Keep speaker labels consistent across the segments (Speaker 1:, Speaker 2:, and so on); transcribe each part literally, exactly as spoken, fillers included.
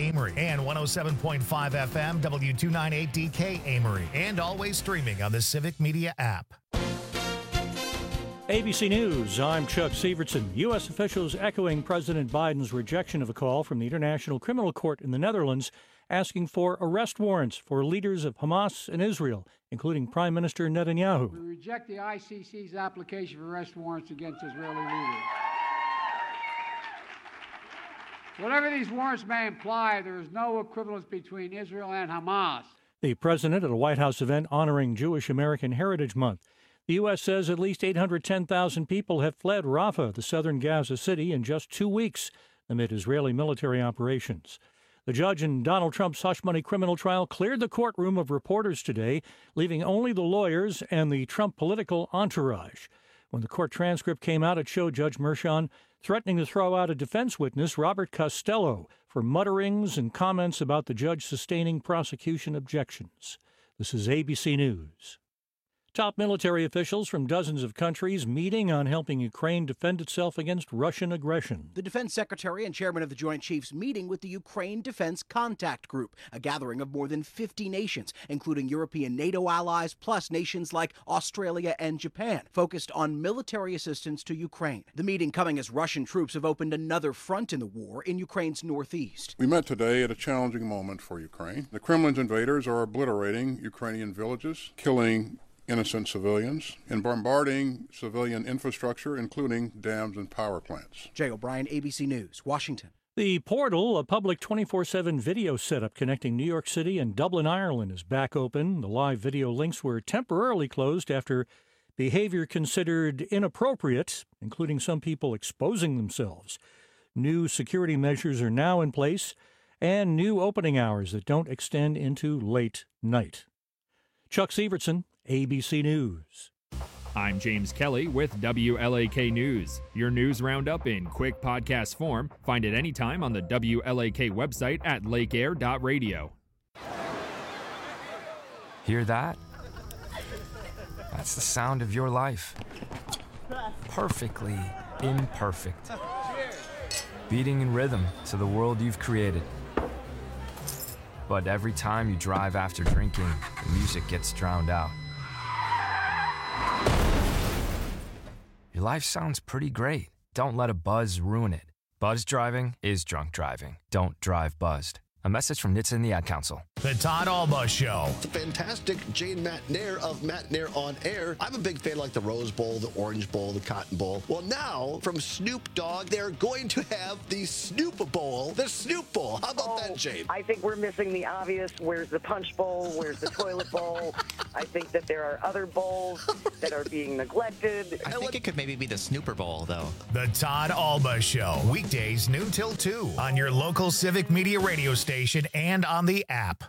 Speaker 1: Amory, and one oh seven point five F M, W two ninety-eight D K Amory, and always streaming on the Civic Media app.
Speaker 2: A B C News, I'm Chuck Sievertson. U S officials echoing President Biden's rejection of a call from the International Criminal Court in the Netherlands asking for arrest warrants for leaders of Hamas and Israel, including Prime Minister Netanyahu.
Speaker 3: We reject the I C C's application for arrest warrants against Israeli leaders. Whatever these warrants may imply, there is no equivalence between Israel and Hamas.
Speaker 2: The president at a White House event honoring Jewish American Heritage Month. The U S says at least eight hundred ten thousand people have fled Rafah, the southern Gaza city, in just two weeks amid Israeli military operations. The judge in Donald Trump's hush-money criminal trial cleared the courtroom of reporters today, leaving only the lawyers and the Trump political entourage. When the court transcript came out, it showed Judge Merchan threatening to throw out a defense witness, Robert Costello, for mutterings and comments about the judge sustaining prosecution objections. This is A B C News. Top military officials from dozens of countries meeting on helping Ukraine defend itself against Russian aggression.
Speaker 4: The defense secretary and chairman of the Joint Chiefs meeting with the Ukraine Defense Contact Group, a gathering of more than fifty nations, including European NATO allies, plus nations like Australia and Japan, focused on military assistance to Ukraine. The meeting coming as Russian troops have opened another front in the war in Ukraine's northeast.
Speaker 5: We met today at a challenging moment for Ukraine. The Kremlin's invaders are obliterating Ukrainian villages, killing innocent civilians, and bombarding civilian infrastructure, including dams and power plants.
Speaker 4: Jay O'Brien, A B C News, Washington.
Speaker 2: The Portal, a public twenty-four seven video setup connecting New York City and Dublin, Ireland, is back open. The live video links were temporarily closed after behavior considered inappropriate, including some people exposing themselves. New security measures are now in place, and new opening hours that don't extend into late night. Chuck Sievertson, A B C News.
Speaker 6: I'm James Kelly with W L A K News. Your news roundup in quick podcast form. Find it anytime on the W L A K website at lake air dot radio.
Speaker 7: Hear that? That's the sound of your life. Perfectly imperfect. Beating in rhythm to the world you've created. But every time you drive after drinking, the music gets drowned out. Your life sounds pretty great. Don't let a buzz ruin it. Buzz driving is drunk driving. Don't drive buzzed. A message from N H T S A and the Ad Council.
Speaker 1: The Todd Alba Show.
Speaker 8: The fantastic Jane McNair of McNair on Air. I'm a big fan, like the Rose Bowl, the Orange Bowl, the Cotton Bowl. Well, now, from Snoop Dogg, they're going to have the Snoop Bowl, the Snoop Bowl. How about
Speaker 9: oh,
Speaker 8: that, Jane?
Speaker 9: I think we're missing the obvious. Where's the Punch Bowl? Where's the Toilet Bowl? I think that there are other bowls that are being neglected.
Speaker 10: I think it could maybe be the Snooper Bowl, though.
Speaker 1: The Todd Alba Show. Weekdays, noon till two on your local Civic Media radio station and on the app.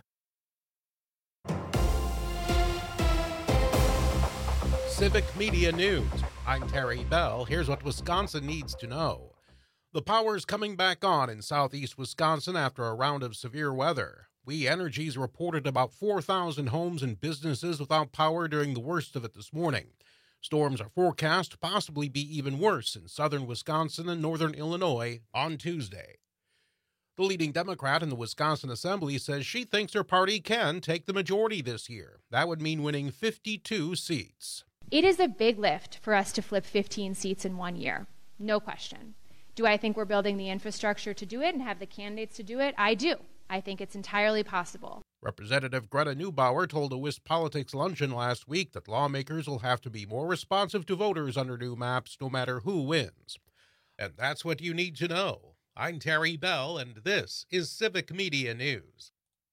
Speaker 11: Civic Media News. I'm Terry Bell. Here's what Wisconsin needs to know. The power's coming back on in southeast Wisconsin after a round of severe weather. We Energies reported about four thousand homes and businesses without power during the worst of it this morning. Storms are forecast to possibly be even worse in southern Wisconsin and northern Illinois on Tuesday. The leading Democrat in the Wisconsin Assembly says she thinks her party can take the majority this year. That would mean winning fifty-two seats.
Speaker 12: It is a big lift for us to flip fifteen seats in one year, no question. Do I think we're building the infrastructure to do it and have the candidates to do it? I do. I think it's entirely possible.
Speaker 11: Representative Greta Neubauer told a Wist Politics luncheon last week that lawmakers will have to be more responsive to voters under new maps, no matter who wins. And that's what you need to know. I'm Terry Bell, and this is Civic Media News.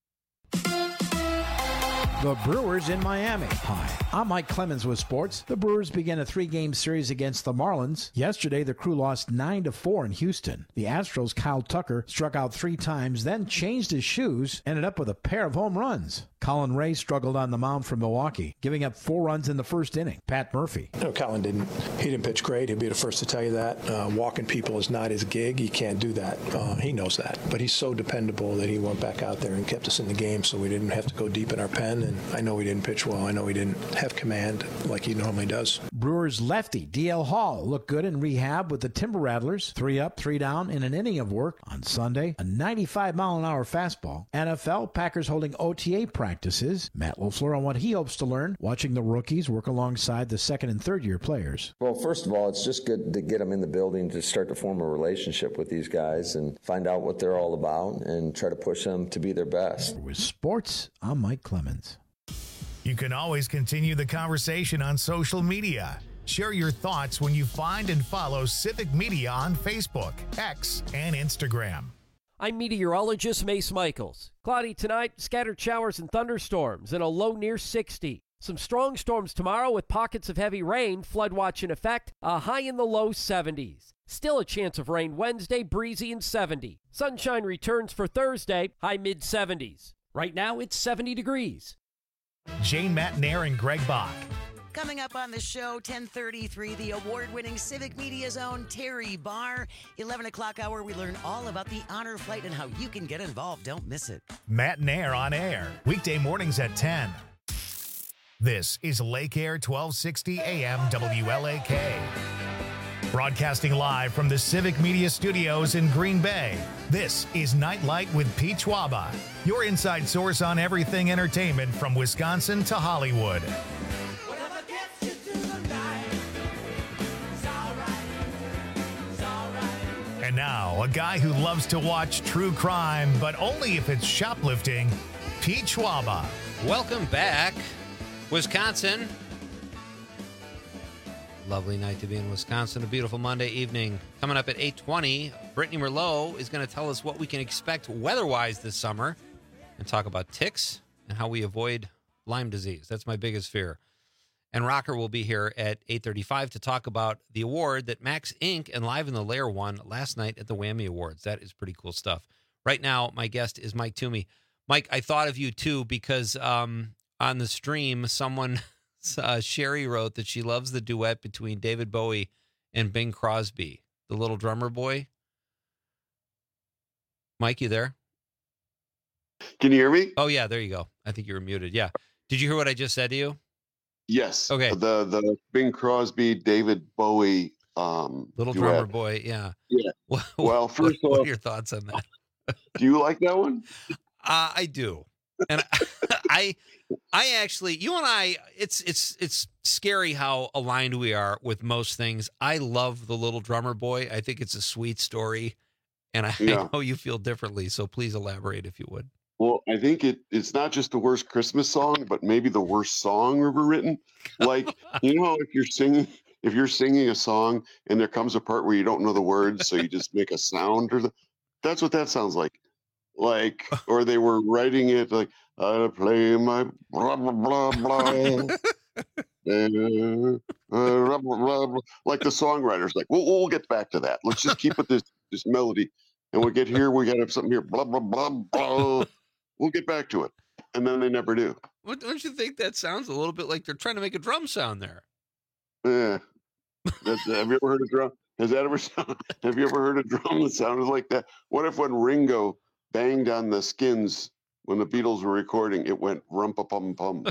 Speaker 13: The Brewers in Miami. Hi, I'm Mike Clemens with sports. The Brewers began a three-game series against the Marlins. Yesterday, the crew lost nine to four in Houston. The Astros' Kyle Tucker struck out three times, then changed his shoes, ended up with a pair of home runs. Colin Ray struggled on the mound for Milwaukee, giving up four runs in the first inning. Pat Murphy.
Speaker 14: No, Colin didn't. He didn't pitch great. He'll be the first to tell you that. Uh, walking people is not his gig. He can't do that. Uh, he knows that. But he's so dependable that he went back out there and kept us in the game, so we didn't have to go deep in our pen. And I know he didn't pitch well. I know he didn't have command like he normally does.
Speaker 13: Brewers lefty D L Hall looked good in rehab with the Timber Rattlers. Three up, three down in an inning of work on Sunday. A ninety-five mile an hour fastball. N F L, Packers holding O T A practices. Matt LaFleur on what he hopes to learn, watching the rookies work alongside the second and third year players.
Speaker 15: Well, first of all, it's just good to get them in the building to start to form a relationship with these guys and find out what they're all about and try to push them to be their best.
Speaker 13: With sports, I'm Mike Clemens.
Speaker 1: You can always continue the conversation on social media. Share your thoughts when you find and follow Civic Media on Facebook, X, and Instagram.
Speaker 16: I'm meteorologist Mace Michaels. Cloudy tonight, scattered showers and thunderstorms, and a low near sixty. Some strong storms tomorrow with pockets of heavy rain, flood watch in effect, a high in the low seventies. Still a chance of rain Wednesday, breezy and seventy. Sunshine returns for Thursday, high mid seventies. Right now, it's seventy degrees.
Speaker 1: Jane Matt Nair and Greg Bach.
Speaker 17: Coming up on the show, ten thirty-three, the award-winning Civic Media's own Terry Barr. eleven o'clock hour, we learn all about the honor flight and how you can get involved. Don't miss it.
Speaker 1: Matt Nair on air, weekday mornings at ten. This is Lake Air twelve sixty A M W L A K. Broadcasting live from the Civic Media Studios in Green Bay, this is Nightlight with Pete Schwaba, your inside source on everything entertainment from Wisconsin to Hollywood. And now, a guy who loves to watch true crime, but only if it's shoplifting, Pete Schwaba.
Speaker 18: Welcome back, Wisconsin. Lovely night to be in Wisconsin. A beautiful Monday evening. Coming up at eight twenty, Brittany Merlot is going to tell us what we can expect weather-wise this summer and talk about ticks and how we avoid Lyme disease. That's my biggest fear. And Rocker will be here at eight thirty-five to talk about the award that Max Incorporated and Live in the Lair won last night at the Whammy Awards. That is pretty cool stuff. Right now, my guest is Mike Toomey. Mike, I thought of you, too, because um, on the stream, someone... Uh, Sherry wrote that she loves the duet between David Bowie and Bing Crosby, the little drummer boy. Mike, you there?
Speaker 19: Can you hear me?
Speaker 18: Oh, yeah, there you go. I think you were muted. Yeah. Did you hear what I just said to you?
Speaker 19: Yes.
Speaker 18: Okay.
Speaker 19: The the Bing Crosby, David Bowie um,
Speaker 18: little
Speaker 19: duet.
Speaker 18: drummer boy. Yeah.
Speaker 19: Yeah.
Speaker 18: Well,
Speaker 19: well first
Speaker 18: what,
Speaker 19: off,
Speaker 18: what are your thoughts on that?
Speaker 19: Do you like that one?
Speaker 18: Uh, I do. And I, I actually, you and I, it's it's it's scary how aligned we are with most things. I love the little drummer boy. I think it's a sweet story, and I,
Speaker 19: Yeah.
Speaker 18: I know you feel differently. So please elaborate if you would.
Speaker 19: Well, I think it it's not just the worst Christmas song, but maybe the worst song ever written. Like, you know, if you're singing if you're singing a song and there comes a part where you don't know the words, so you just make a sound, or the, that's what that sounds like. Like, or they were writing it like, I play my blah blah blah blah. Uh, uh, blah, blah, blah. Like the songwriter's like, well, we'll get back to that. Let's just keep with this this melody, and we get here, we got to have something here, blah blah blah blah. We'll get back to it, and then they never do.
Speaker 18: What, don't you think that sounds a little bit like they're trying to make a drum sound there?
Speaker 19: Yeah. That's, have you ever heard a drum? Has that ever sound, have you ever heard a drum that sounded like that? What if when Ringo banged on the skins when the Beatles were recording, it went rumpa-pum-pum?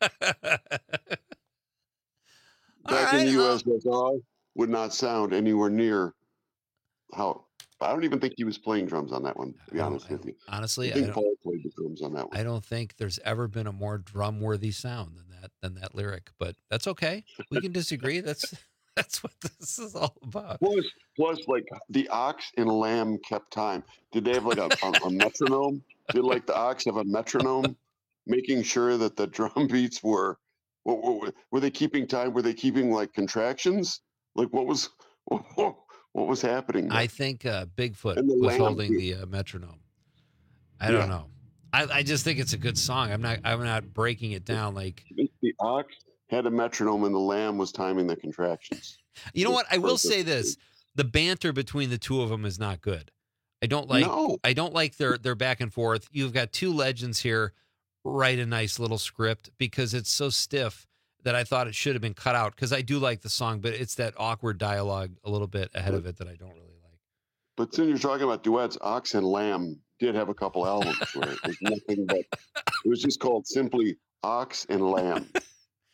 Speaker 19: Back in the U S S R would not sound anywhere near how. I don't even think he was playing drums on that one, to be honest with you.
Speaker 18: Honestly,
Speaker 19: I
Speaker 18: I
Speaker 19: think
Speaker 18: don't,
Speaker 19: Paul played the drums on that one.
Speaker 18: I don't think there's ever been a more drum-worthy sound than that than that lyric. But that's okay. We can disagree. That's that's what this is all about.
Speaker 19: Plus, plus, like the ox and lamb kept time. Did they have like a, a, a metronome? Did like the ox have a metronome, making sure that the drum beats were? What, what, were they keeping time? Were they keeping like contractions? Like what was what, what was happening there?
Speaker 18: I think uh, Bigfoot
Speaker 19: And the
Speaker 18: was
Speaker 19: lamb,
Speaker 18: holding
Speaker 19: too.
Speaker 18: the uh, metronome. I don't
Speaker 19: Yeah.
Speaker 18: know. I, I just think it's a good song. I'm not. I'm not breaking it down like.
Speaker 19: I think the ox had a metronome and the lamb was timing the contractions.
Speaker 18: You know what? I will
Speaker 19: Perfect.
Speaker 18: say this: the banter between the two of them is not good. I don't like.
Speaker 19: No.
Speaker 18: I don't like their their back and forth. You've got two legends here. Write a nice little script because it's so stiff that I thought it should have been cut out. Because I do like the song, but it's that awkward dialogue a little bit ahead of it that I don't really like.
Speaker 19: But since you're talking about duets, Ox and Lamb did have a couple albums where it was nothing but it was just called simply Ox and Lamb.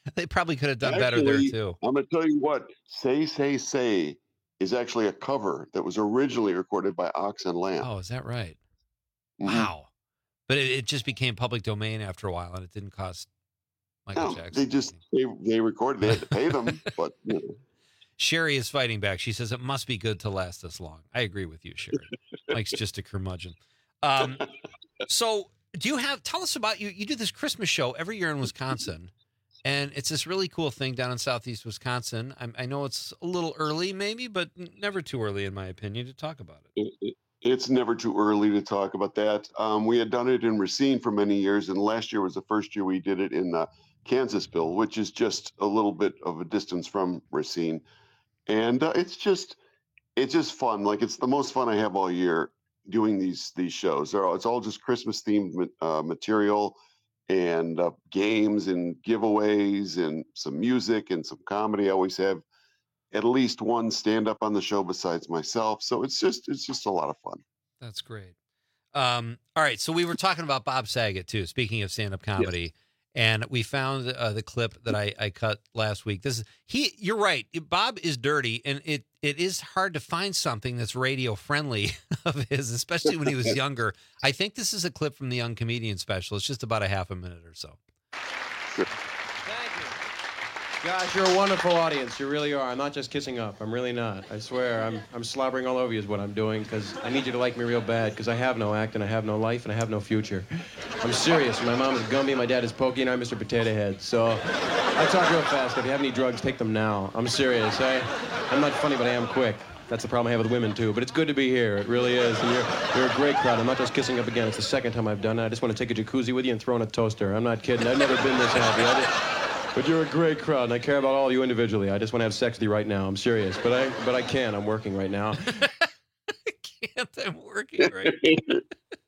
Speaker 18: They probably could have done
Speaker 19: Actually,
Speaker 18: better there too.
Speaker 19: I'm going to tell you what. Say, Say, Say is actually a cover that was originally recorded by Ox and Lamb.
Speaker 18: Oh, is that right?
Speaker 19: Mhm.
Speaker 18: Wow. But it, it just became public domain after a while, and it didn't cost Michael
Speaker 19: No,
Speaker 18: Jackson.
Speaker 19: they just they, they recorded. They had to pay them, but you know.
Speaker 18: Sherry is fighting back. She says it must be good to last this long. I agree with you, Sherry. Mike's just a curmudgeon. Um, so do you have, tell us about you. You do this Christmas show every year in Wisconsin, and it's this really cool thing down in Southeast Wisconsin. I, I know it's a little early maybe, but never too early in my opinion to talk about it.
Speaker 19: It- it- It's never too early to talk about that. Um, we had done it in Racine for many years, and last year was the first year we did it in uh, Kansasville, which is just a little bit of a distance from Racine. And uh, it's just, it's just fun. Like it's the most fun I have all year doing these these shows. They're all, it's all just Christmas themed uh, material, and uh, games and giveaways and some music and some comedy. I always have at least one stand up on the show besides myself. So it's just it's just a lot of fun.
Speaker 18: That's great. Um, all right. So we were talking about Bob Saget too, speaking of stand-up comedy. And we found uh, the clip that I, I cut last week. This is he. You're right. Bob is dirty, and it it is hard to find something that's radio friendly of his, especially when he was younger. I think this is a clip from the Young Comedian special. It's just about a half a minute or so.
Speaker 20: Gosh, you're a wonderful audience. You really are. I'm not just kissing up. I'm really not. I swear. I'm I'm slobbering all over you is what I'm doing, because I need you to like me real bad, because I have no act and I have no life and I have no future. I'm serious. My mom is Gumby, my dad is Pokey, and I'm Mister Potato Head. So I talk real fast. If you have any drugs, take them now. I'm serious. I, I'm not funny, but I am quick. That's the problem I have with women, too. But it's good to be here. It really is. And you're, you're a great crowd. I'm not just kissing up again. It's the second time I've done it. I just want to take a jacuzzi with you and throw in a toaster. I'm not kidding. I've never been this happy. I just, But you're a great crowd, and I care about all of you individually. I just want to have sex with you right now. I'm serious, but I but I can't. I'm working right now.
Speaker 18: I can't. I'm working right now.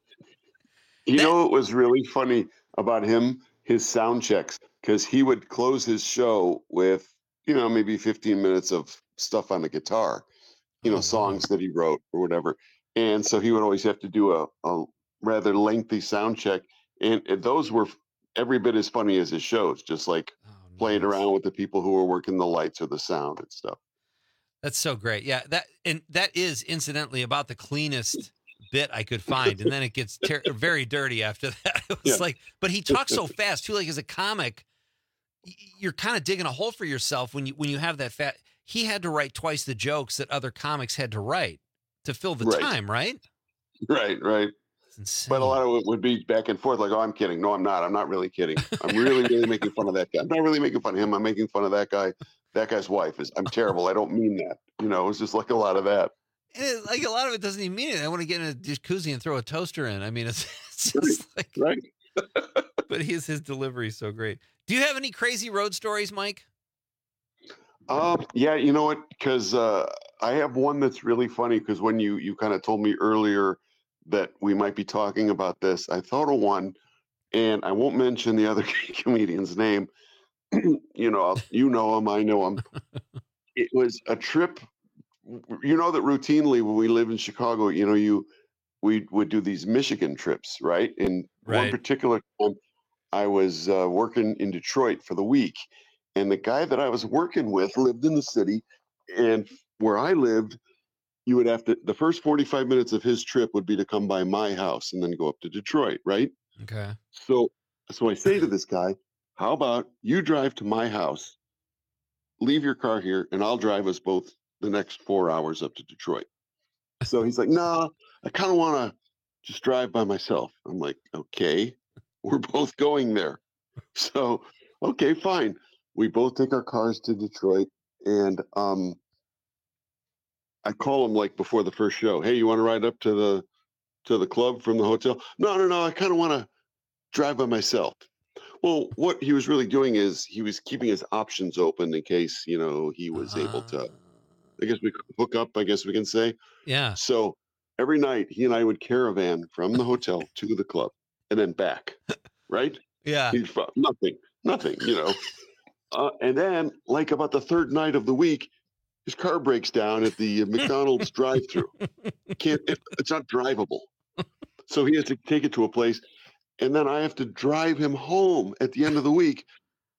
Speaker 19: You know what was really funny about him? His sound checks, because he would close his show with, you know, maybe fifteen minutes of stuff on the guitar, you know, songs that he wrote or whatever. And so he would always have to do a, a rather lengthy sound check. And, and those were every bit as funny as his shows, just like playing around with the people who were working the lights or the sound and stuff.
Speaker 18: That's so great. Yeah, that and that is incidentally about the cleanest bit I could find, and then it gets ter- very dirty after that. It was
Speaker 19: Yeah.
Speaker 18: like, but he talks so fast too. Like as a comic, y- you're kind of digging a hole for yourself when you when you have that fat. He had to write twice the jokes that other comics had to write to fill the
Speaker 19: Right.
Speaker 18: time, right?
Speaker 19: Right, right. But a lot of it would be back and forth, like, oh, I'm kidding. No, I'm not. I'm not really kidding. I'm really, really making fun of that guy. I'm not really making fun of him. I'm making fun of that guy. That guy's wife is, I'm terrible. I don't mean that. You know, it was just like a lot of that.
Speaker 18: And it, like a lot of it doesn't even mean it. I want to get in a jacuzzi and throw a toaster in. I mean, it's, it's just like,
Speaker 19: right.
Speaker 18: But his his delivery is so great. Do you have any crazy road stories, Mike?
Speaker 19: Um, yeah, you know what? Because uh, I have one that's really funny. Because when you you kind of told me earlier that we might be talking about this, I thought of one, and I won't mention the other comedian's name. you know, I'll- you know him, I know him. It was a trip. You know that routinely when we live in Chicago, you know, you we would do these Michigan trips, right? And one
Speaker 18: Right.
Speaker 19: particular time, I was uh, working in Detroit for the week, and the guy that I was working with lived in the city, and where I lived, you would have to, the first forty-five minutes of his trip would be to come by my house and then go up to Detroit, right?
Speaker 18: Okay.
Speaker 19: So, so I say to this guy, how about you drive to my house, leave your car here, and I'll drive us both the next four hours up to Detroit. So he's like, no, I kind of want to just drive by myself. I'm like, okay, we're both going there. So, okay, fine. We both take our cars to Detroit, and um, I call him like before the first show. Hey, you want to ride up to the to the club from the hotel? No, no, no. I kind of want to drive by myself. Well, what he was really doing is he was keeping his options open in case, you know, he was able to, I guess we could hook up, I guess we can say.
Speaker 18: Yeah.
Speaker 19: So every night he and I would caravan from the hotel to the club and then back, right?
Speaker 18: Yeah.
Speaker 19: He'd find nothing, nothing, you know. Uh, and then, like about the third night of the week, his car breaks down at the McDonald's drive-through. Can't, it, it's not drivable. So he has to take it to a place, and then I have to drive him home at the end of the week,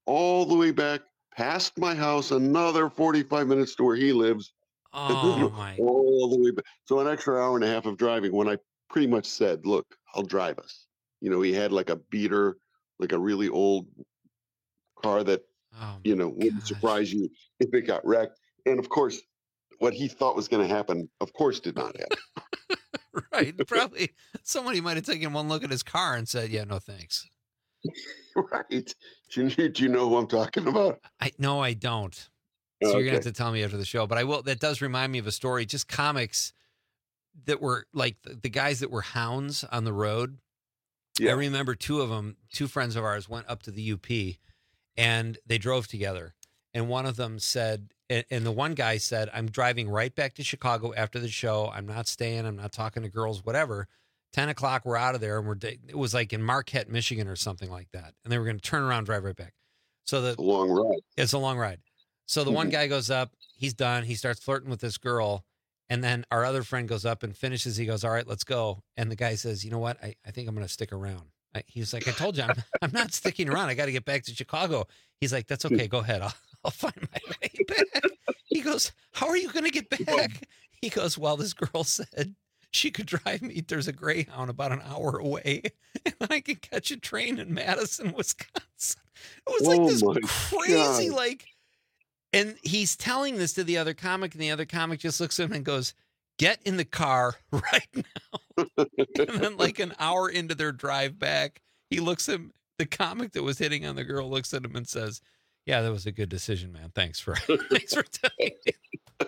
Speaker 19: all the way back past my house, another forty-five minutes to where he lives.
Speaker 18: Oh, my.
Speaker 19: All the way back. So an extra hour and a half of driving when I pretty much said, look, I'll drive us. You know, he had like a beater, like a really old car that,
Speaker 18: oh,
Speaker 19: you know, wouldn't surprise you if it got wrecked. And of course, what he thought was going to happen, of course, did not happen.
Speaker 18: Right. Probably somebody might have taken one look at his car and said, yeah, no, thanks.
Speaker 19: Right. Do you, do you know who I'm talking about?
Speaker 18: I No, I don't. So
Speaker 19: Okay.
Speaker 18: you're going to have to tell me after the show. But I will. That does remind me of a story, just comics that were like the, the guys that were hounds on the road.
Speaker 19: Yeah.
Speaker 18: I remember two of them, two friends of ours went up to the U P and they drove together. And one of them said, and, and the one guy said, I'm driving right back to Chicago after the show. I'm not staying. I'm not talking to girls, whatever. ten o'clock, we're out of there. And we're, it was like in Marquette, Michigan or something like that. And they were going to turn around, drive right back. So the,
Speaker 19: It's a long ride.
Speaker 18: It's a long ride. So the
Speaker 19: Mhm.
Speaker 18: one guy goes up, he's done. He starts flirting with this girl. And then our other friend goes up and finishes. He goes, all right, let's go. And the guy says, you know what? I, I think I'm going to stick around. I, he's like, I told you, I'm, I'm not sticking around. I got to get back to Chicago. He's like, that's okay. Go ahead. I'll, I'll find my way back. He goes, how are you going to get back? He goes, well, this girl said she could drive me. There's a Greyhound about an hour away. And then I can catch a train in Madison, Wisconsin. It was like
Speaker 19: Oh
Speaker 18: this
Speaker 19: my
Speaker 18: crazy,
Speaker 19: God.
Speaker 18: like, and he's telling this to the other comic, and the other comic just looks at him and goes, get in the car right now. And then like an hour into their drive back, he looks at him, the comic that was hitting on the girl looks at him and says, yeah, that was a good decision, man. Thanks for, thanks for telling me.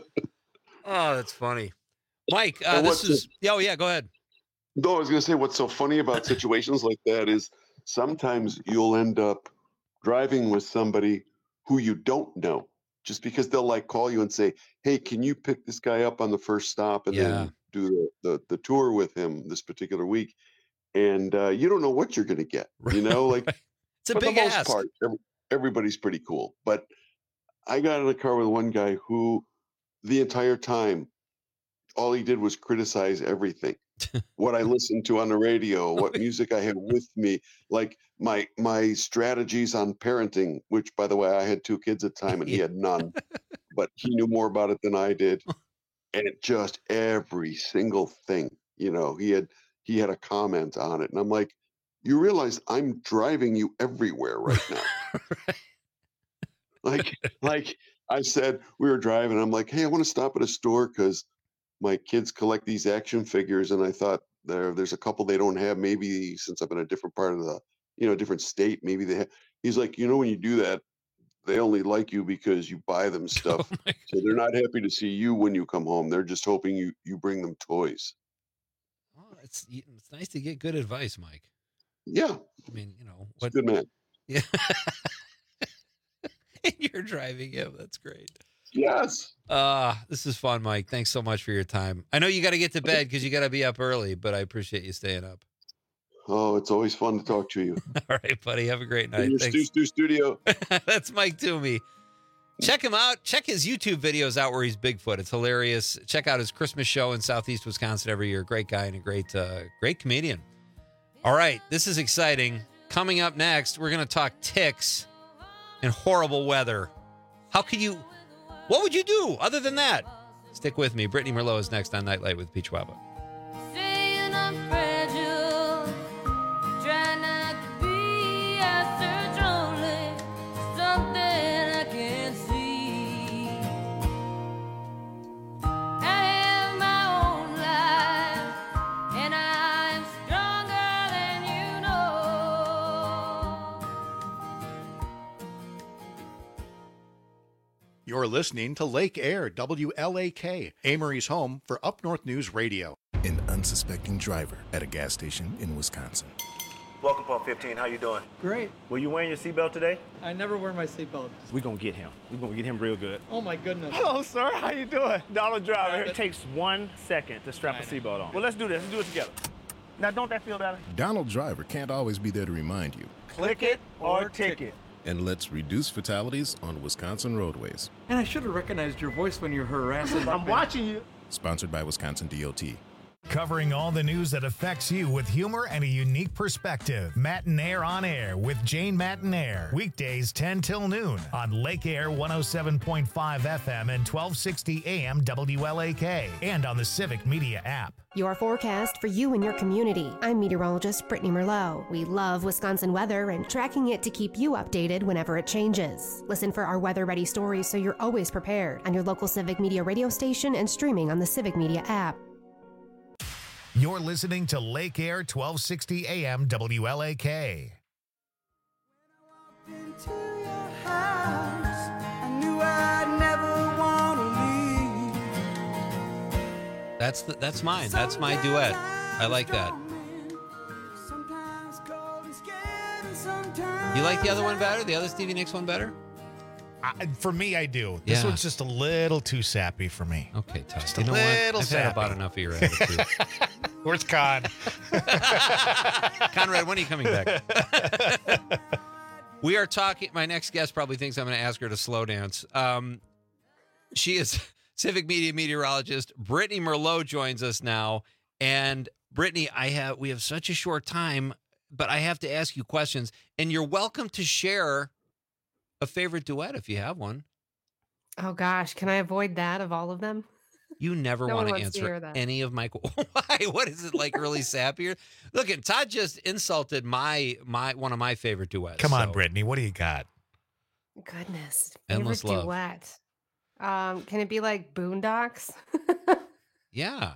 Speaker 18: Oh, that's funny. Mike, uh,
Speaker 19: And
Speaker 18: this
Speaker 19: what's
Speaker 18: is, oh yeah, go ahead.
Speaker 19: No, I was going to say what's so funny about situations like that is sometimes you'll end up driving with somebody who you don't know just because they'll like call you and say, hey, can you pick this guy up on the first stop and
Speaker 18: Yeah.
Speaker 19: then do the, the, the tour with him this particular week? And uh, you don't know what you're going to get, you know, like
Speaker 18: It's a
Speaker 19: for
Speaker 18: big
Speaker 19: the most
Speaker 18: ask.
Speaker 19: part, every, everybody's pretty cool. But I got in a car with one guy who the entire time, all he did was criticize everything. What I listened to on the radio, what music I had with me, like my my strategies on parenting, which by the way, I had two kids at the time and he had none, but he knew more about it than I did. And it just every single thing, you know, he had he had a comment on it. And I'm like, you realize I'm driving you everywhere right now. like like I said, we were driving, I'm like, hey, I want to stop at a store because my kids collect these action figures, and I thought there there's a couple they don't have. Maybe since I'm in a different part of the, you know, different state, maybe they have. He's like, you know, when you do that, they only like you because you buy them stuff. So they're not happy to see you when you come home. They're just hoping you you bring them toys.
Speaker 18: Oh, it's it's nice to get good advice, Mike.
Speaker 19: Yeah,
Speaker 18: I mean, you know,
Speaker 19: what good man.
Speaker 18: Yeah. You're driving him. That's great.
Speaker 19: Yes.
Speaker 18: Uh, this is fun, Mike. Thanks so much for your time. I know you got to get to bed because you got to be up early, but I appreciate you staying up.
Speaker 19: Oh, it's always fun to talk to you.
Speaker 18: All right, buddy. Have a great night.
Speaker 19: In your
Speaker 18: Thanks.
Speaker 19: Stu Stu studio.
Speaker 18: That's Mike Toomey. Check him out. Check his YouTube videos out where he's Bigfoot. It's hilarious. Check out his Christmas show in Southeast Wisconsin every year. Great guy and a great, uh, great comedian. All right, this is exciting. Coming up next, we're going to talk ticks and horrible weather. How could you... What would you do other than that? Stick with me. Brittany Merlot is next on Nightlight with Peach Wabba.
Speaker 21: Saying I'm fragile, try not to be. I search only for something I can't see. I have my own life, and I'm stronger than you know.
Speaker 1: You're listening to Lake Air, W L A K, Amory's home for Up North News Radio.
Speaker 22: An unsuspecting driver at a gas station in Wisconsin.
Speaker 23: Welcome, Pump fifteen. How you doing?
Speaker 24: Great.
Speaker 23: Were you wearing your seatbelt today?
Speaker 24: I never wear my seatbelt.
Speaker 23: We're going to get him. We're going to get him real good.
Speaker 24: Oh my goodness.
Speaker 23: Hello, sir. How you doing? Donald Driver. It takes one second to strap a seatbelt on. Well, let's do this. Let's do it together. Now, don't that feel better?
Speaker 22: Donald Driver can't always be there to remind you.
Speaker 23: Click it or ticket.
Speaker 22: And let's reduce fatalities on Wisconsin roadways.
Speaker 24: And I should have recognized your voice when you're harassing.
Speaker 23: I'm watching you.
Speaker 22: Sponsored by Wisconsin D O T.
Speaker 1: covering all the news that affects you with humor and a unique perspective. Matinaire on Air with Jane Matinaire. Weekdays ten till noon on Lake Air one oh seven point five F M and twelve sixty A M W L A K and on the Civic Media app.
Speaker 3: Your forecast for you and your community. I'm meteorologist Brittany Merlot. We love Wisconsin weather and tracking it to keep you updated whenever it changes. Listen for our weather-ready stories so you're always prepared on your local Civic Media radio station and streaming on the Civic Media app.
Speaker 1: You're listening to Lake Air twelve sixty A M W L A K.
Speaker 21: Into your house, I knew I'd never want to leave.
Speaker 18: That's the, that's mine. That's my duet. I like that. You like the other one better? The other Stevie Nicks one better?
Speaker 4: I, for me, I do. This
Speaker 18: Yeah.
Speaker 4: one's just a little too sappy for me.
Speaker 18: Okay, Todd.
Speaker 4: Just
Speaker 18: You
Speaker 4: a
Speaker 18: know what?
Speaker 4: little
Speaker 18: I've
Speaker 4: sappy.
Speaker 18: had about enough of your attitude.
Speaker 4: Where's Con?
Speaker 18: Conrad, when are you coming back? We are talking. My next guest probably thinks I'm going to ask her to slow dance. Um, she is Civic Media meteorologist Brittany Merlot joins us now. And Brittany, I have we have such a short time, but I have to ask you questions. And you're welcome to share a favorite duet if you have one.
Speaker 5: Oh gosh, can I avoid that of all of them?
Speaker 18: You never
Speaker 5: No
Speaker 18: want
Speaker 5: one
Speaker 18: to
Speaker 5: wants to hear
Speaker 18: answer
Speaker 5: that.
Speaker 18: any of my. Why? What is it like? Really sappier? Look, and Todd just insulted my my one of my favorite duets.
Speaker 4: Come on,
Speaker 18: so-
Speaker 4: Brittany. What do you got?
Speaker 5: Goodness,
Speaker 18: Endless
Speaker 5: favorite
Speaker 18: Love.
Speaker 5: duet. Um, can it be like Boondocks?
Speaker 18: Yeah.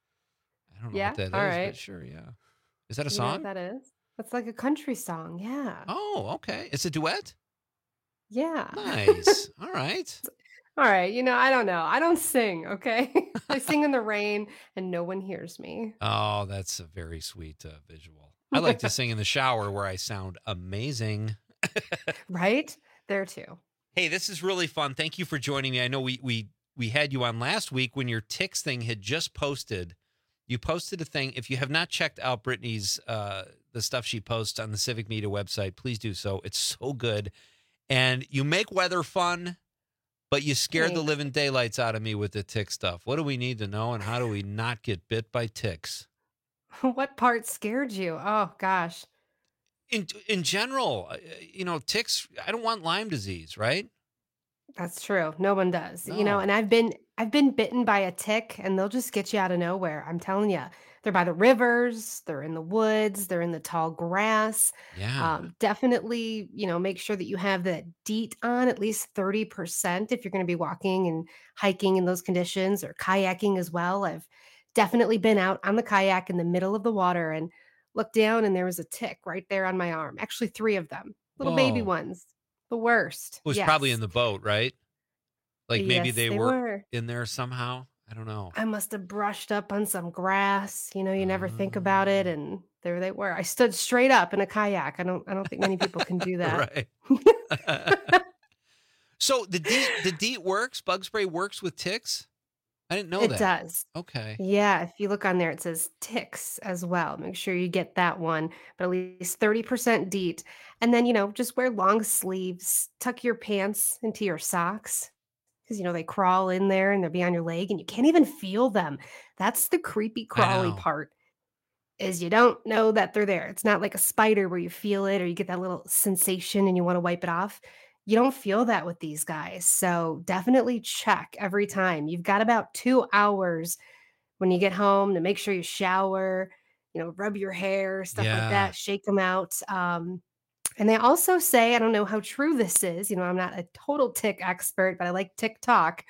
Speaker 18: I don't know
Speaker 5: Yeah?
Speaker 18: what that is,
Speaker 5: All
Speaker 18: but
Speaker 5: right.
Speaker 18: sure, yeah. Is that a
Speaker 5: You know what
Speaker 18: song?
Speaker 5: that is? That's like a country song. Yeah.
Speaker 18: Oh, okay. It's a duet?
Speaker 5: Yeah.
Speaker 18: Nice. All right.
Speaker 5: All right. You know, I don't know. I don't sing. Okay. I sing in the rain, and no one hears me.
Speaker 18: Oh, that's a very sweet uh, visual. I like to sing in the shower where I sound amazing.
Speaker 5: Right there too.
Speaker 18: Hey, this is really fun. Thank you for joining me. I know we we we had you on last week when your Ticks thing had just posted. You posted a thing. If you have not checked out Brittany's uh, the stuff she posts on the Civic Media website, please do so. It's so good, and you make weather fun, but you scared the
Speaker 5: Thanks.
Speaker 18: living daylights out of me with the tick stuff. What do we need to know, and how do we not get bit by ticks?
Speaker 5: What part scared you? Oh gosh.
Speaker 18: In in general, uh, you know, ticks. I don't want Lyme disease, right?
Speaker 5: That's true. No one does. You know,
Speaker 18: No.
Speaker 5: and I've been I've been bitten by a tick and they'll just get you out of nowhere. I'm telling you. They're by the rivers, they're in the woods, they're in the tall grass.
Speaker 18: Yeah.
Speaker 5: Um, definitely, you know, make sure that you have that DEET on at least thirty percent if you're going to be walking and hiking in those conditions or kayaking as well. I've definitely been out on the kayak in the middle of the water and looked down and there was a tick right there on my arm. Actually, three of them, little baby
Speaker 18: Whoa.
Speaker 5: ones. The worst.
Speaker 18: It was
Speaker 5: Yes.
Speaker 18: probably in the boat, right? Like maybe
Speaker 5: Yes,
Speaker 18: they,
Speaker 5: they
Speaker 18: were,
Speaker 5: were.
Speaker 18: in there somehow. I don't know.
Speaker 5: I must have brushed up on some grass. You know, you never think about it, and there they were. I stood straight up in a kayak. I don't. I don't think many people can do that.
Speaker 18: Right. So the DEET, the DEET works. Bug spray works with ticks. I didn't know
Speaker 5: It
Speaker 18: that.
Speaker 5: does.
Speaker 18: Okay.
Speaker 5: Yeah, if you look on there, it says ticks as well. Make sure you get that one, but at least thirty percent DEET. And then, you know, just wear long sleeves, tuck your pants into your socks because, you know, they crawl in there and they'll be on your leg and you can't even feel them. That's the creepy crawly
Speaker 18: know.
Speaker 5: part is you don't know that they're there. It's not like a spider where you feel it or you get that little sensation and you want to wipe it off. You don't feel that with these guys. So definitely check every time. You've got about two hours when you get home to make sure you shower, you know, rub your hair, stuff
Speaker 18: Yeah.
Speaker 5: like that, shake them out. Um, and they also say, I don't know how true this is, you know, I'm not a total tick expert, but I like TikTok.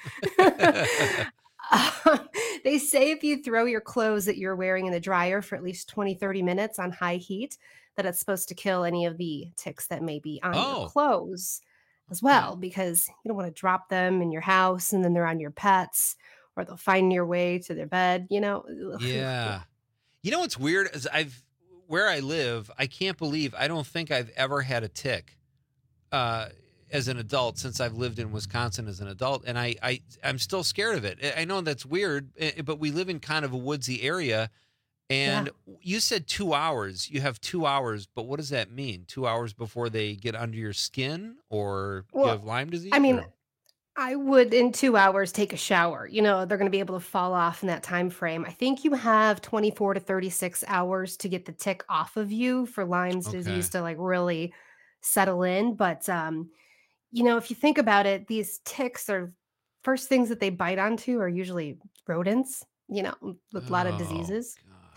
Speaker 5: Uh, they say if you throw your clothes that you're wearing in the dryer for at least twenty, thirty minutes on high heat, that it's supposed to kill any of the ticks that may be on
Speaker 18: Oh.
Speaker 5: your clothes as well, because you don't want to drop them in your house and then they're on your pets or they'll find your way to their bed, you know? Ugh.
Speaker 18: Yeah. You know what's weird is I've where I live, I can't believe I don't think I've ever had a tick uh, as an adult since I've lived in Wisconsin as an adult, and I, I I'm still scared of it. I- I know that's weird, eh, but we live in kind of a woodsy area, and you said two hours. You have two hours, but what does that mean? Two hours before they get under your skin, or you
Speaker 5: Well,
Speaker 18: have Lyme disease?
Speaker 5: I mean,
Speaker 18: or-
Speaker 5: I would in two hours take a shower. You know, they're going to be able to fall off in that time frame. I think you have twenty-four to thirty-six hours to get the tick off of you for Lyme's
Speaker 18: Okay.
Speaker 5: disease to like really settle in. But um, you know, if you think about it, these ticks are first things that they bite onto are usually rodents, you know, with a lot of
Speaker 18: Oh,
Speaker 5: diseases.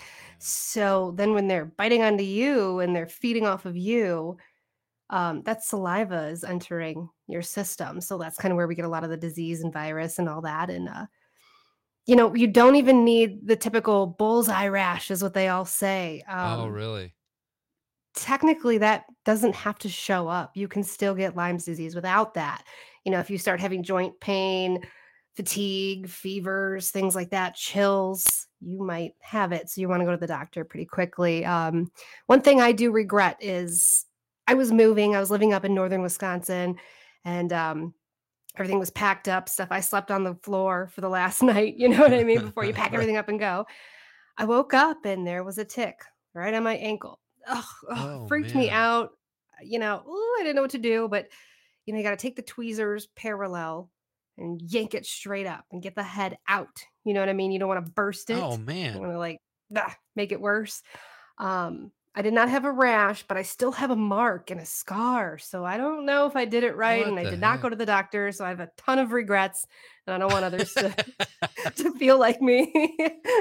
Speaker 5: So then when they're biting onto you and they're feeding off of you, um, that saliva is entering your system. So that's kind of where we get a lot of the disease and virus and all that. And, uh, you know, you don't even need the typical bullseye rash, is what they all say.
Speaker 18: Oh,
Speaker 5: Um,
Speaker 18: really?
Speaker 5: technically, that doesn't have to show up. You can still get Lyme's disease without that. You know, if you start having joint pain, fatigue, fevers, things like that, chills, you might have it. So you want to go to the doctor pretty quickly. Um, one thing I do regret is I was moving, I was living up in northern Wisconsin, and um, everything was packed up, stuff. I slept on the floor for the last night, you know what I mean? Before you pack
Speaker 18: Right.
Speaker 5: everything up and go. I woke up and there was a tick right on my ankle. Ugh, ugh,
Speaker 18: Oh,
Speaker 5: freaked me
Speaker 18: man.
Speaker 5: out. You know, ooh, I didn't know what to do, but you know, you got to take the tweezers parallel and yank it straight up and get the head out. You know what I mean? You don't want to burst it.
Speaker 18: Oh,
Speaker 5: You
Speaker 18: man.
Speaker 5: want to like ah, make it worse. Um, I did not have a rash, but I still have a mark and a scar. So I don't know if I did it right,
Speaker 18: What
Speaker 5: and I
Speaker 18: the
Speaker 5: did not go
Speaker 18: heck?
Speaker 5: to the doctor. So I have a ton of regrets, and I don't want others to, to feel like me.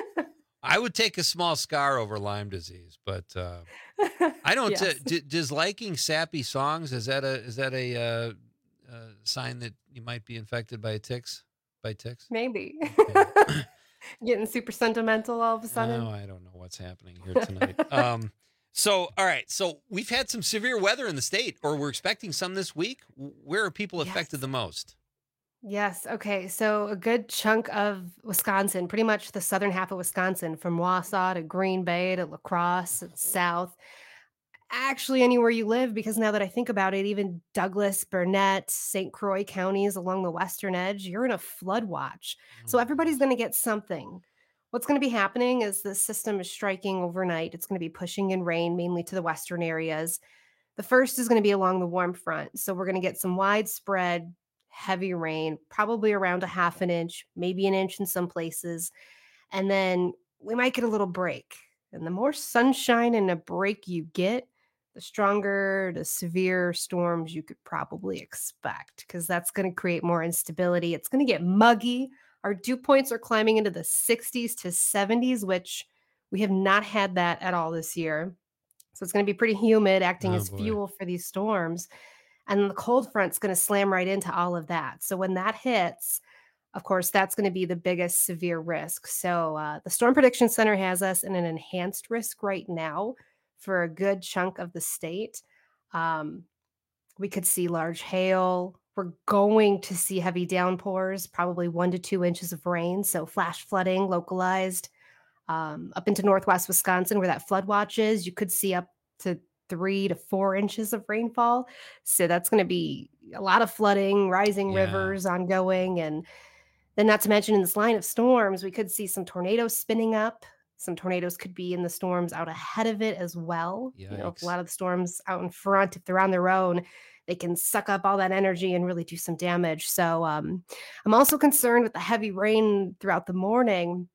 Speaker 18: I would take a small scar over Lyme disease, but uh, I don't. Uh,
Speaker 5: Yes.
Speaker 18: d- does liking sappy songs, is that a is that a uh, uh, sign that you might be infected by ticks? By ticks?
Speaker 5: Maybe. Getting super sentimental all of a sudden.
Speaker 18: No, I don't know what's happening here tonight. um, so, all right. So we've had some severe weather in the state, or we're expecting some this week. W- Where are people affected the most?
Speaker 5: Yes. Okay. So a good chunk of Wisconsin, pretty much the southern half of Wisconsin, from Wausau to Green Bay to La Crosse and south, actually anywhere you live, because now that I think about it, even Douglas, Burnett, Saint Croix counties along the western edge, you're in a flood watch. So everybody's going to get something. What's going to be happening is the system is striking overnight. It's going to be pushing in rain mainly to the western areas. The first is going to be along the warm front. So we're going to get some widespread heavy rain, probably around a half an inch, maybe an inch in some places. And then we might get a little break. And the more sunshine and a break you get, the stronger, the severe storms you could probably expect, because that's going to create more instability. It's going to get muggy. Our dew points are climbing into the sixties to seventies, which we have not had that at all this year. So it's going to be pretty humid, acting
Speaker 18: Oh,
Speaker 5: as
Speaker 18: boy.
Speaker 5: fuel for these storms. And the cold front's going to slam right into all of that. So when that hits, of course, that's going to be the biggest severe risk. So uh, the Storm Prediction Center has us in an enhanced risk right now for a good chunk of the state. Um, we could see large hail. We're going to see heavy downpours, probably one to two inches of rain. So flash flooding localized um, up into northwest Wisconsin, where that flood watch is. You could see up to three to four inches of rainfall. So that's going to be a lot of flooding, rising
Speaker 18: Yeah.
Speaker 5: rivers ongoing. And then, not to mention, in this line of storms, we could see some tornadoes spinning up. Some tornadoes could be in the storms out ahead of it as well. You know, if
Speaker 18: Yikes.
Speaker 5: a lot of the storms out in front, if they're on their own, they can suck up all that energy and really do some damage. So um, I'm also concerned with the heavy rain throughout the morning.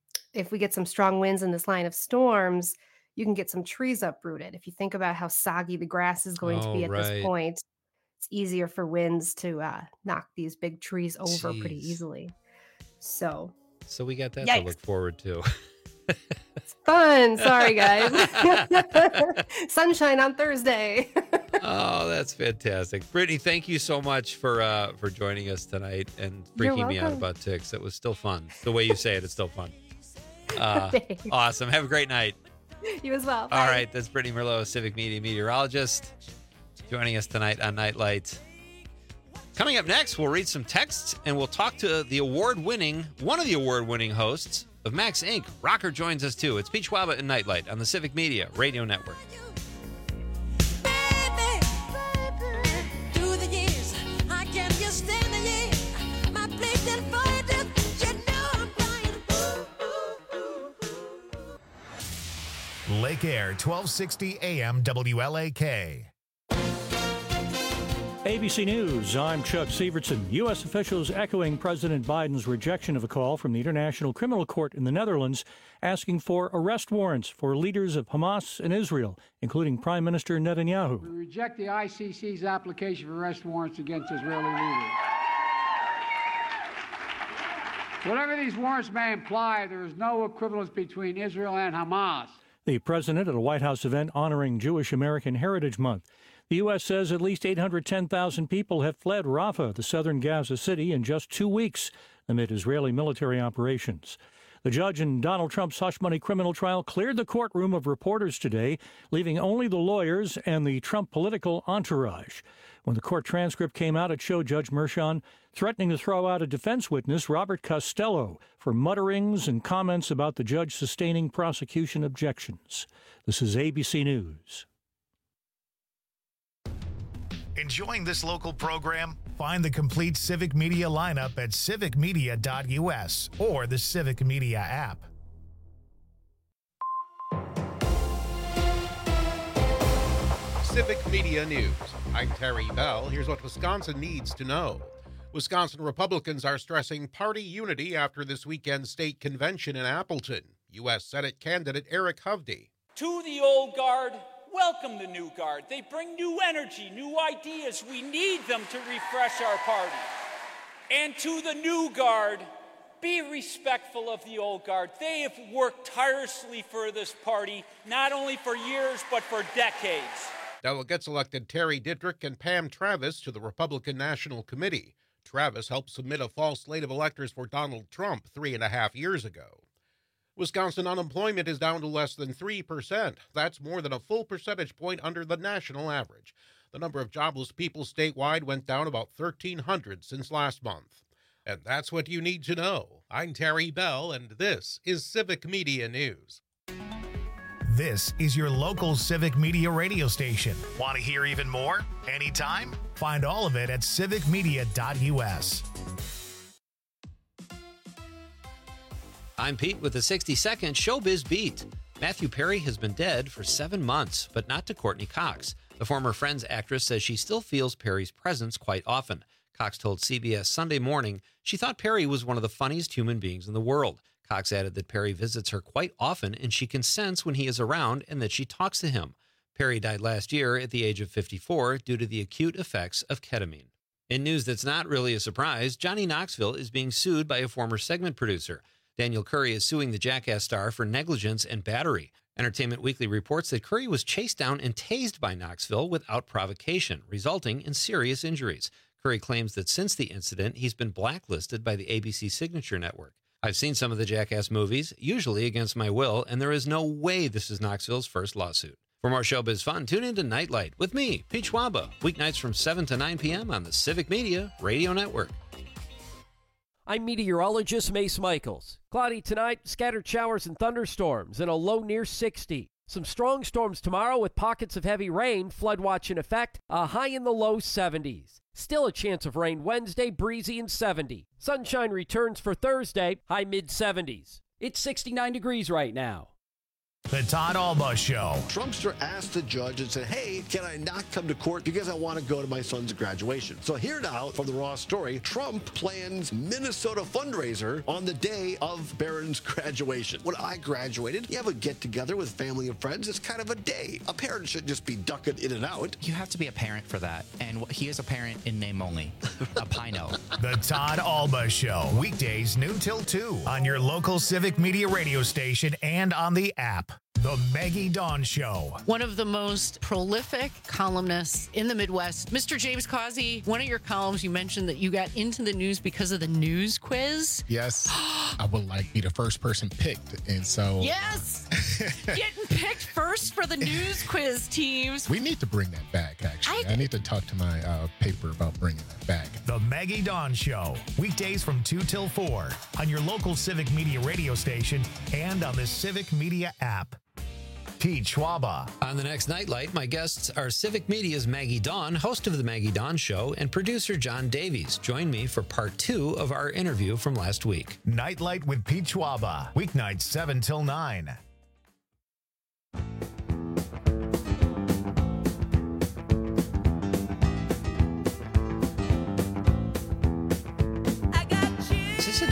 Speaker 5: If we get some strong winds in this line of storms, you can get some trees uprooted. If you think about how soggy the grass is going to
Speaker 18: Oh,
Speaker 5: be at
Speaker 18: right.
Speaker 5: this point, it's easier for winds to uh, knock these big trees over pretty
Speaker 18: Jeez.
Speaker 5: easily. So
Speaker 18: So we got that
Speaker 5: Yikes.
Speaker 18: to look forward to.
Speaker 5: it's fun. Sorry, guys. Sunshine on Thursday.
Speaker 18: Oh, that's fantastic. Brittany, thank you so much for uh, for joining us tonight and
Speaker 5: You're
Speaker 18: freaking me out
Speaker 5: welcome.
Speaker 18: about ticks. It was still fun. The way you say it, it's still fun. Uh,
Speaker 5: Thanks.
Speaker 18: awesome. Have a great night.
Speaker 5: You as well.
Speaker 18: All
Speaker 5: Bye.
Speaker 18: right, that's Brittany Merlot, Civic Media meteorologist, joining us tonight on Nightlight. Coming up next, we'll read some texts and we'll talk to the award-winning, one of the award-winning hosts of Max Incorporated. Rocker joins us too. It's Peach Waba and Nightlight on the Civic Media Radio Network.
Speaker 21: Through the years, I can just stand the year. My place and fire, you know I'm crying.
Speaker 1: Lake Air, twelve sixty A M W L A K.
Speaker 2: A B C News, I'm Chuck Sievertson. U S officials echoing President Biden's rejection of a call from the International Criminal Court in the Netherlands asking for arrest warrants for leaders of Hamas and Israel, including Prime Minister Netanyahu.
Speaker 6: We reject the I C C's application for arrest warrants against Israeli leaders. Whatever these warrants may imply, there is no equivalence between Israel and Hamas.
Speaker 2: The president at a White House event honoring Jewish American Heritage Month. The U S says at least eight hundred ten thousand people have fled Rafah, the southern Gaza city, in just two weeks amid Israeli military operations. The judge in Donald Trump's hush money criminal trial cleared the courtroom of reporters today, leaving only the lawyers and the Trump political entourage. When the court transcript came out, it showed Judge Merchan threatening to throw out a defense witness, Robert Costello, for mutterings and comments about the judge sustaining prosecution objections. This is A B C News.
Speaker 1: Enjoying this local program? Find the complete Civic Media lineup at civic media dot U S or the Civic Media app.
Speaker 11: Civic Media News. I'm Terry Bell. Here's what Wisconsin needs to know. Wisconsin Republicans are stressing party unity after this weekend's state convention in Appleton. U S Senate candidate Eric Hovde.
Speaker 7: To the old guard, welcome the new guard. They bring new energy, new ideas. We need them to refresh our party. And to the new guard, be respectful of the old guard. They have worked tirelessly for this party, not only for years, but for decades.
Speaker 11: Delegates elected Terry Dittrich and Pam Travis to the Republican National Committee. Travis helped submit a false slate of electors for Donald Trump three and a half years ago. Wisconsin unemployment is down to less than three percent. That's more than a full percentage point under the national average. The number of jobless people statewide went down about thirteen hundred since last month. And that's what you need to know. I'm Terry Bell, and this is Civic Media News.
Speaker 1: This is your local Civic Media radio station. Want to hear even more? Anytime? Find all of it at civic media dot U S.
Speaker 18: I'm Pete with the sixty second Showbiz Beat. Matthew Perry has been dead for seven months, but not to Courtney Cox. The former Friends actress says she still feels Perry's presence quite often. Cox told C B S Sunday Morning she thought Perry was one of the funniest human beings in the world. Cox added that Perry visits her quite often and she can sense when he is around and that she talks to him. Perry died last year at the age of fifty-four due to the acute effects of ketamine. In news that's not really a surprise, Johnny Knoxville is being sued by a former segment producer. Daniel Curry is suing the Jackass star for negligence and battery. Entertainment Weekly reports that Curry was chased down and tased by Knoxville without provocation, resulting in serious injuries. Curry claims that since the incident, he's been blacklisted by the A B C Signature Network. I've seen some of the Jackass movies, usually against my will, and there is no way this is Knoxville's first lawsuit. For more showbiz fun, tune in to Nightlight with me, Pete Schwaba, weeknights from seven to nine p.m. on the Civic Media Radio Network.
Speaker 16: I'm meteorologist Mace Michaels. Cloudy tonight, scattered showers and thunderstorms, and a low near sixty. Some strong storms tomorrow with pockets of heavy rain, flood watch in effect, a high in the low seventies. Still a chance of rain Wednesday, breezy and seventy. Sunshine returns for Thursday, high mid seventies. It's sixty-nine degrees right now.
Speaker 1: The Todd Alba Show.
Speaker 8: Trumpster asked the judge and said, hey, can I not come to court because I want to go to my son's graduation? So here now from the Raw story, Trump plans Minnesota fundraiser on the day of Barron's graduation. When I graduated, you have a get-together with family and friends. It's kind of a day. A parent should just be ducking in and out.
Speaker 10: You have to be a parent for that. And he is a parent in name only. A Pino.
Speaker 1: The Todd Alba Show. Weekdays noon till two on your local Civic Media radio station and on the app. The Maggie Dawn Show.
Speaker 24: One of the most prolific columnists in the Midwest. Mister James Causey, one of your columns, you mentioned that you got into the news because of the news quiz.
Speaker 25: Yes. I would like be the first person picked. And so.
Speaker 24: Yes. Getting picked first for the news quiz teams.
Speaker 25: We need to bring that back, actually. I, I need to talk to my uh, paper about bringing that back.
Speaker 1: The Maggie Dawn Show. Weekdays from two till four on your local Civic Media radio station and on the Civic Media app. Pete Schwaba.
Speaker 18: On the next Nightlight, my guests are Civic Media's Maggie Dawn, host of The Maggie Dawn Show, and producer John Davies. Join me for part two of our interview from last week.
Speaker 1: Nightlight with Pete Schwaba. Weeknights seven till nine.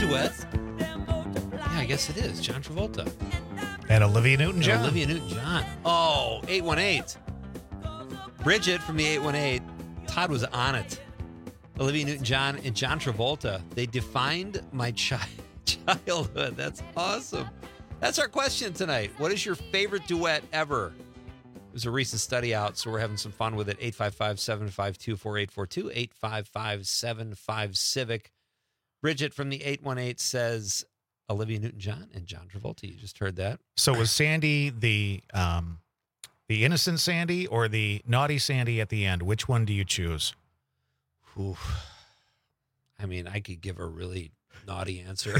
Speaker 18: duet. Yeah, I guess it is. John Travolta.
Speaker 4: And Olivia Newton-John.
Speaker 18: Olivia Newton-John. Oh, eight one eight. Bridget from the eight one eight. Todd was on it. Olivia Newton-John and John Travolta. They defined my chi- childhood. That's awesome. That's our question tonight. What is your favorite duet ever? There's a recent study out, so we're having some fun with it. eight five five, seven five two, four eight four two, eight five five, seven five, Civic. Bridget from the eight one eight says Olivia Newton-John and John Travolta. You just heard that.
Speaker 4: So was Sandy the um, the innocent Sandy or the naughty Sandy at the end? Which one do you choose?
Speaker 18: Ooh. I mean, I could give a really naughty answer.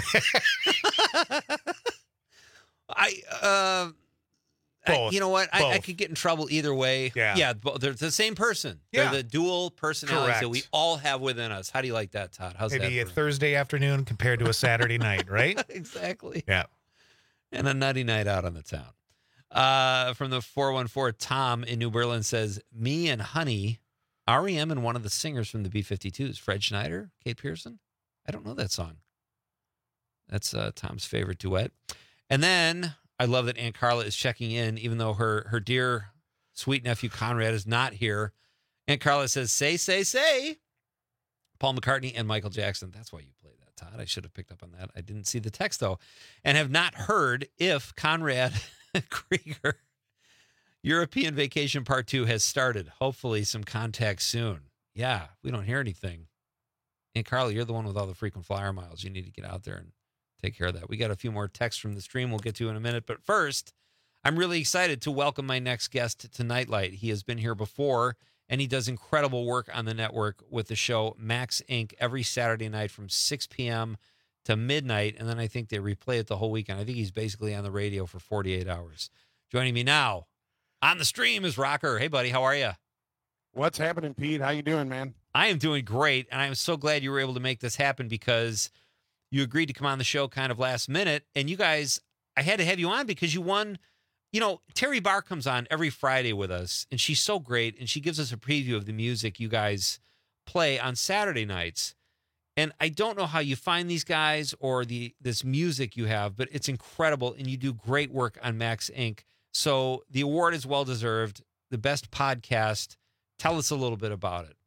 Speaker 18: I, uh, I, you know what? I, I could get in trouble either way.
Speaker 4: Yeah.
Speaker 18: Yeah. But they're the same person.
Speaker 4: Yeah.
Speaker 18: They're the dual personalities
Speaker 4: Correct.
Speaker 18: that we all have within us. How do you like that, Todd? How's
Speaker 4: Maybe
Speaker 18: that?
Speaker 4: a
Speaker 18: for-
Speaker 4: Thursday afternoon compared to a Saturday night, right?
Speaker 18: Exactly.
Speaker 4: Yeah.
Speaker 18: And a nutty night out on the town. Uh, from the four one four, Tom in New Berlin says, me and Honey, R E M and one of the singers from the B fifty-twos, Fred Schneider, Kate Pearson. I don't know that song. That's uh, Tom's favorite duet. And then I love that Aunt Carla is checking in, even though her her dear sweet nephew Conrad is not here. Aunt Carla says, say, say, say. Paul McCartney and Michael Jackson. That's why you played that, Todd. I should have picked up on that. I didn't see the text, though, and have not heard if Conrad Krieger European Vacation Part two has started. Hopefully some contact soon. Yeah, we don't hear anything. Aunt Carla, you're the one with all the frequent flyer miles. You need to get out there and take care of that. We got a few more texts from the stream we'll get to in a minute. But first, I'm really excited to welcome my next guest to Nightlight. He has been here before, and he does incredible work on the network with the show Max Incorporated every Saturday night from six p.m. to midnight. And then I think they replay it the whole weekend. I think he's basically on the radio for forty-eight hours. Joining me now on the stream is Rocker. Hey, buddy, how are you?
Speaker 9: What's happening, Pete? How you doing, man?
Speaker 18: I am doing great, and I'm so glad you were able to make this happen because you agreed to come on the show kind of last minute. And you guys, I had to have you on because you won. You know, Terry Barr comes on every Friday with us, and she's so great, and she gives us a preview of the music you guys play on Saturday nights. And I don't know how you find these guys or the this music you have, but it's incredible, and you do great work on Max Incorporated. So the award is well-deserved, the best podcast. Tell us a little bit about it.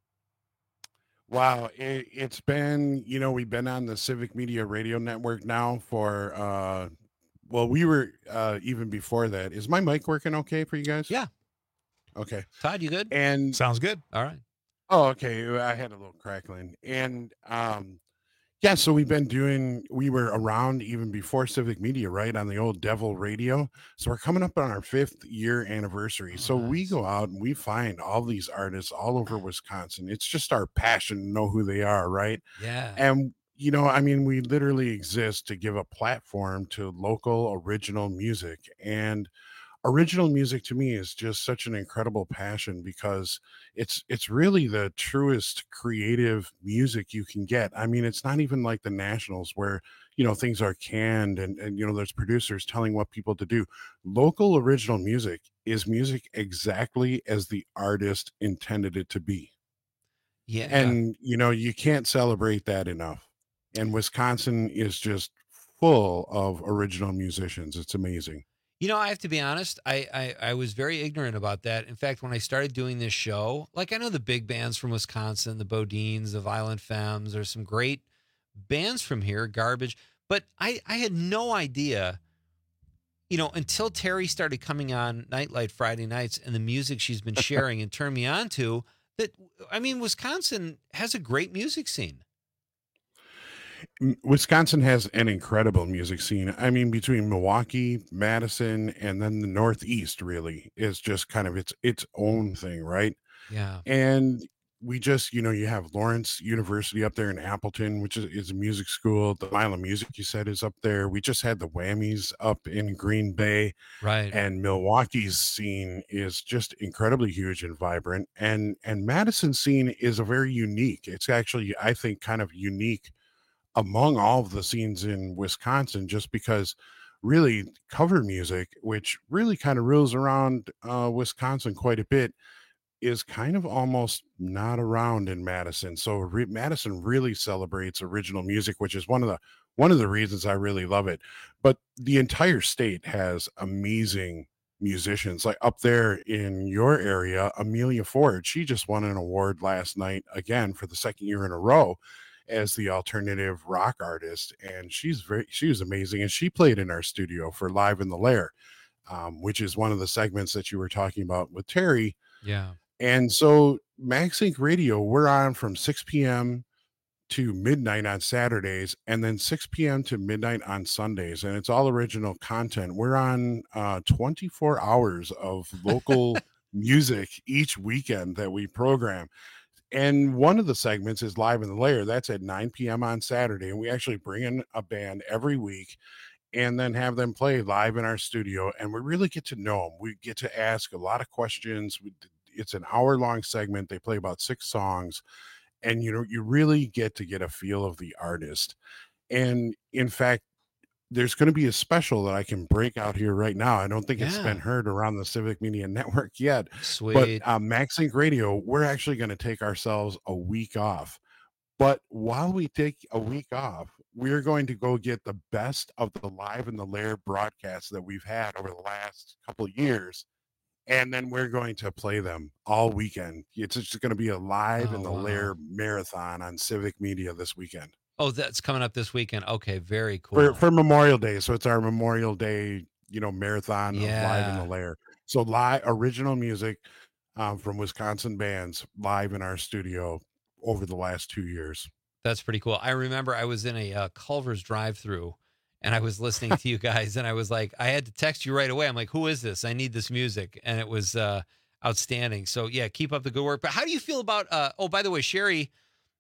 Speaker 9: Wow, it, it's been, you know, we've been on the Civic Media Radio Network now for, uh, well, we were uh, even before that. Is my mic working okay for you guys?
Speaker 18: Yeah.
Speaker 9: Okay.
Speaker 18: Todd, you good?
Speaker 9: And
Speaker 4: sounds good.
Speaker 18: All right.
Speaker 9: Oh, okay. I had a little crackling. And um, yeah, so we've been doing, we were around even before Civic Media, right, on the old Devil Radio. So we're coming up on our fifth year anniversary. So we go out and we find all these artists all over Wisconsin. It's just our passion to know who they are, right?
Speaker 18: Yeah.
Speaker 9: And, you know, I mean, we literally exist to give a platform to local original music. And original music to me is just such an incredible passion because it's it's really the truest creative music you can get. I mean, it's not even like the nationals where, you know, things are canned and, and you know, there's producers telling what people to do. Local original music is music exactly as the artist intended it to be.
Speaker 18: Yeah.
Speaker 9: And, you know, you can't celebrate that enough. And Wisconsin is just full of original musicians. It's amazing.
Speaker 18: You know, I have to be honest, I, I I was very ignorant about that. In fact, when I started doing this show, like I know the big bands from Wisconsin, the Bodines, the Violent Femmes, there's some great bands from here, Garbage, but I, I had no idea, you know, until Terry started coming on Nightlight Friday nights and the music she's been sharing and turned me on to, that, I mean, Wisconsin has a great music scene.
Speaker 9: Wisconsin has an incredible music scene. I mean, between Milwaukee, Madison, and then the Northeast really is just kind of its its own thing, right?
Speaker 18: Yeah.
Speaker 9: And we just, you know, you have Lawrence University up there in Appleton, which is, is a music school. The Mile of Music, you said, is up there. We just had the Whammies up in Green Bay.
Speaker 18: Right.
Speaker 9: And Milwaukee's scene is just incredibly huge and vibrant. And and Madison's scene is a very unique. It's actually, I think, kind of unique among all of the scenes in Wisconsin, just because really cover music, which really kind of rules around uh, Wisconsin quite a bit, is kind of almost not around in Madison. So re- Madison really celebrates original music, which is one of the one of the reasons I really love it. But the entire state has amazing musicians. Like up there in your area, Amelia Ford, she just won an award last night again for the second year in a row as the alternative rock artist, and she's very she was amazing, and she played in our studio for Live in the Lair, um, which is one of the segments that you were talking about with Terry.
Speaker 18: Yeah.
Speaker 9: And so Max Inc Radio, we're on from six p.m. to midnight on Saturdays, and then six p.m. to midnight on Sundays, and it's all original content. We're on uh, twenty-four hours of local music each weekend that we program. And one of the segments is Live in the Lair. That's at nine p.m. on Saturday. And we actually bring in a band every week and then have them play live in our studio. And we really get to know them. We get to ask a lot of questions. It's an hour long segment. They play about six songs. And, you know, you really get to get a feel of the artist. And in fact, there's going to be a special that I can break out here right now. I don't think yeah. it's been heard around the Civic Media Network yet.
Speaker 18: Sweet.
Speaker 9: But uh, Max Inc Radio, we're actually going to take ourselves a week off. But while we take a week off, we're going to go get the best of the Live in the Lair broadcasts that we've had over the last couple of years. And then we're going to play them all weekend. It's just going to be a Live
Speaker 18: Oh,
Speaker 9: in the
Speaker 18: wow.
Speaker 9: Lair marathon on Civic Media this weekend.
Speaker 18: Oh, that's coming up this weekend. Okay, very cool.
Speaker 9: For for Memorial Day. So it's our Memorial Day, you know, marathon of Live in
Speaker 18: Yeah.
Speaker 9: the Lair. So live original music um, from Wisconsin bands live in our studio over the last two years.
Speaker 18: That's pretty cool. I remember I was in a uh, Culver's drive-through, and I was listening to you guys, and I was like, I had to text you right away. I'm like, who is this? I need this music. And it was uh, outstanding. So, yeah, keep up the good work. But how do you feel about, uh, oh, by the way, Sherry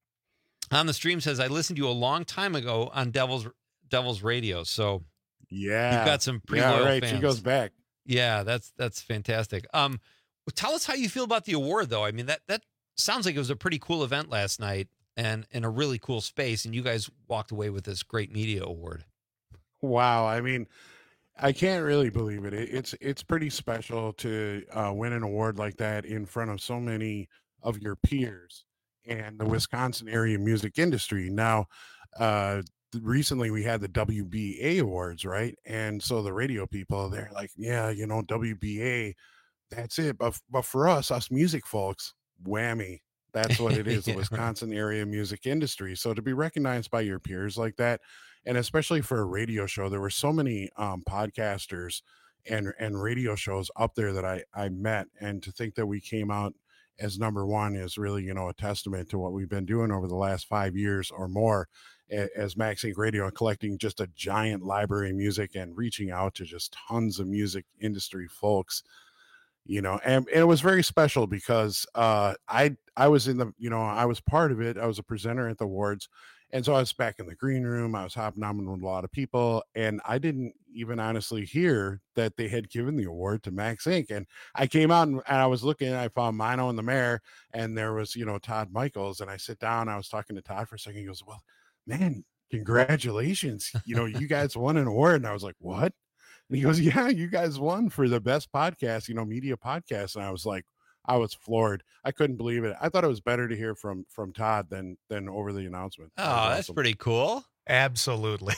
Speaker 18: on the stream says, I listened to you a long time ago on Devil's Devil's Radio. So,
Speaker 9: Yeah.
Speaker 18: you've got some pretty
Speaker 9: yeah,
Speaker 18: loyal
Speaker 9: right.
Speaker 18: fans.
Speaker 9: She goes back.
Speaker 18: Yeah, that's that's fantastic. Um, well, tell us how you feel about the award, though. I mean, that that sounds like it was a pretty cool event last night, and in a really cool space, and you guys walked away with this great media award.
Speaker 9: Wow. I mean, I can't really believe it. It- It's it's pretty special to uh, win an award like that in front of so many of your peers and the Wisconsin area music industry. Now, uh, th- recently we had the W B A awards, right? And so the radio people, they're like, yeah, you know, W B A, that's it. But f- but for us, us music folks, whammy. That's what it is, the
Speaker 18: Yeah, right.
Speaker 9: Wisconsin area music industry. So to be recognized by your peers like that, and especially for a radio show, there were so many um, podcasters and and radio shows up there that I I met, and to think that we came out as number one is really, you know, a testament to what we've been doing over the last five years or more a- as Max Inc Radio, and collecting just a giant library of music and reaching out to just tons of music industry folks, you know. And, and it was very special because uh i i was in the, you know, I was part of it. I was a presenter at the awards, and so I was back in the green room. I was hopping on with a lot of people, and I didn't even honestly hear that they had given the award to Max Inc. And I came out and, and I was looking, and I found Mino and the mayor, and there was, you know, Todd Michaels. And I sit down, I was talking to Todd for a second. He goes, well, man, congratulations. You know, you guys won an award. And I was like, what? And he goes, yeah, you guys won for the best podcast, you know, media podcast. And I was like, I was floored. I couldn't believe it. I thought it was better to hear from from Todd than than over the announcement.
Speaker 18: Oh,
Speaker 9: That was
Speaker 18: that's
Speaker 9: awesome.
Speaker 18: pretty cool.
Speaker 4: Absolutely.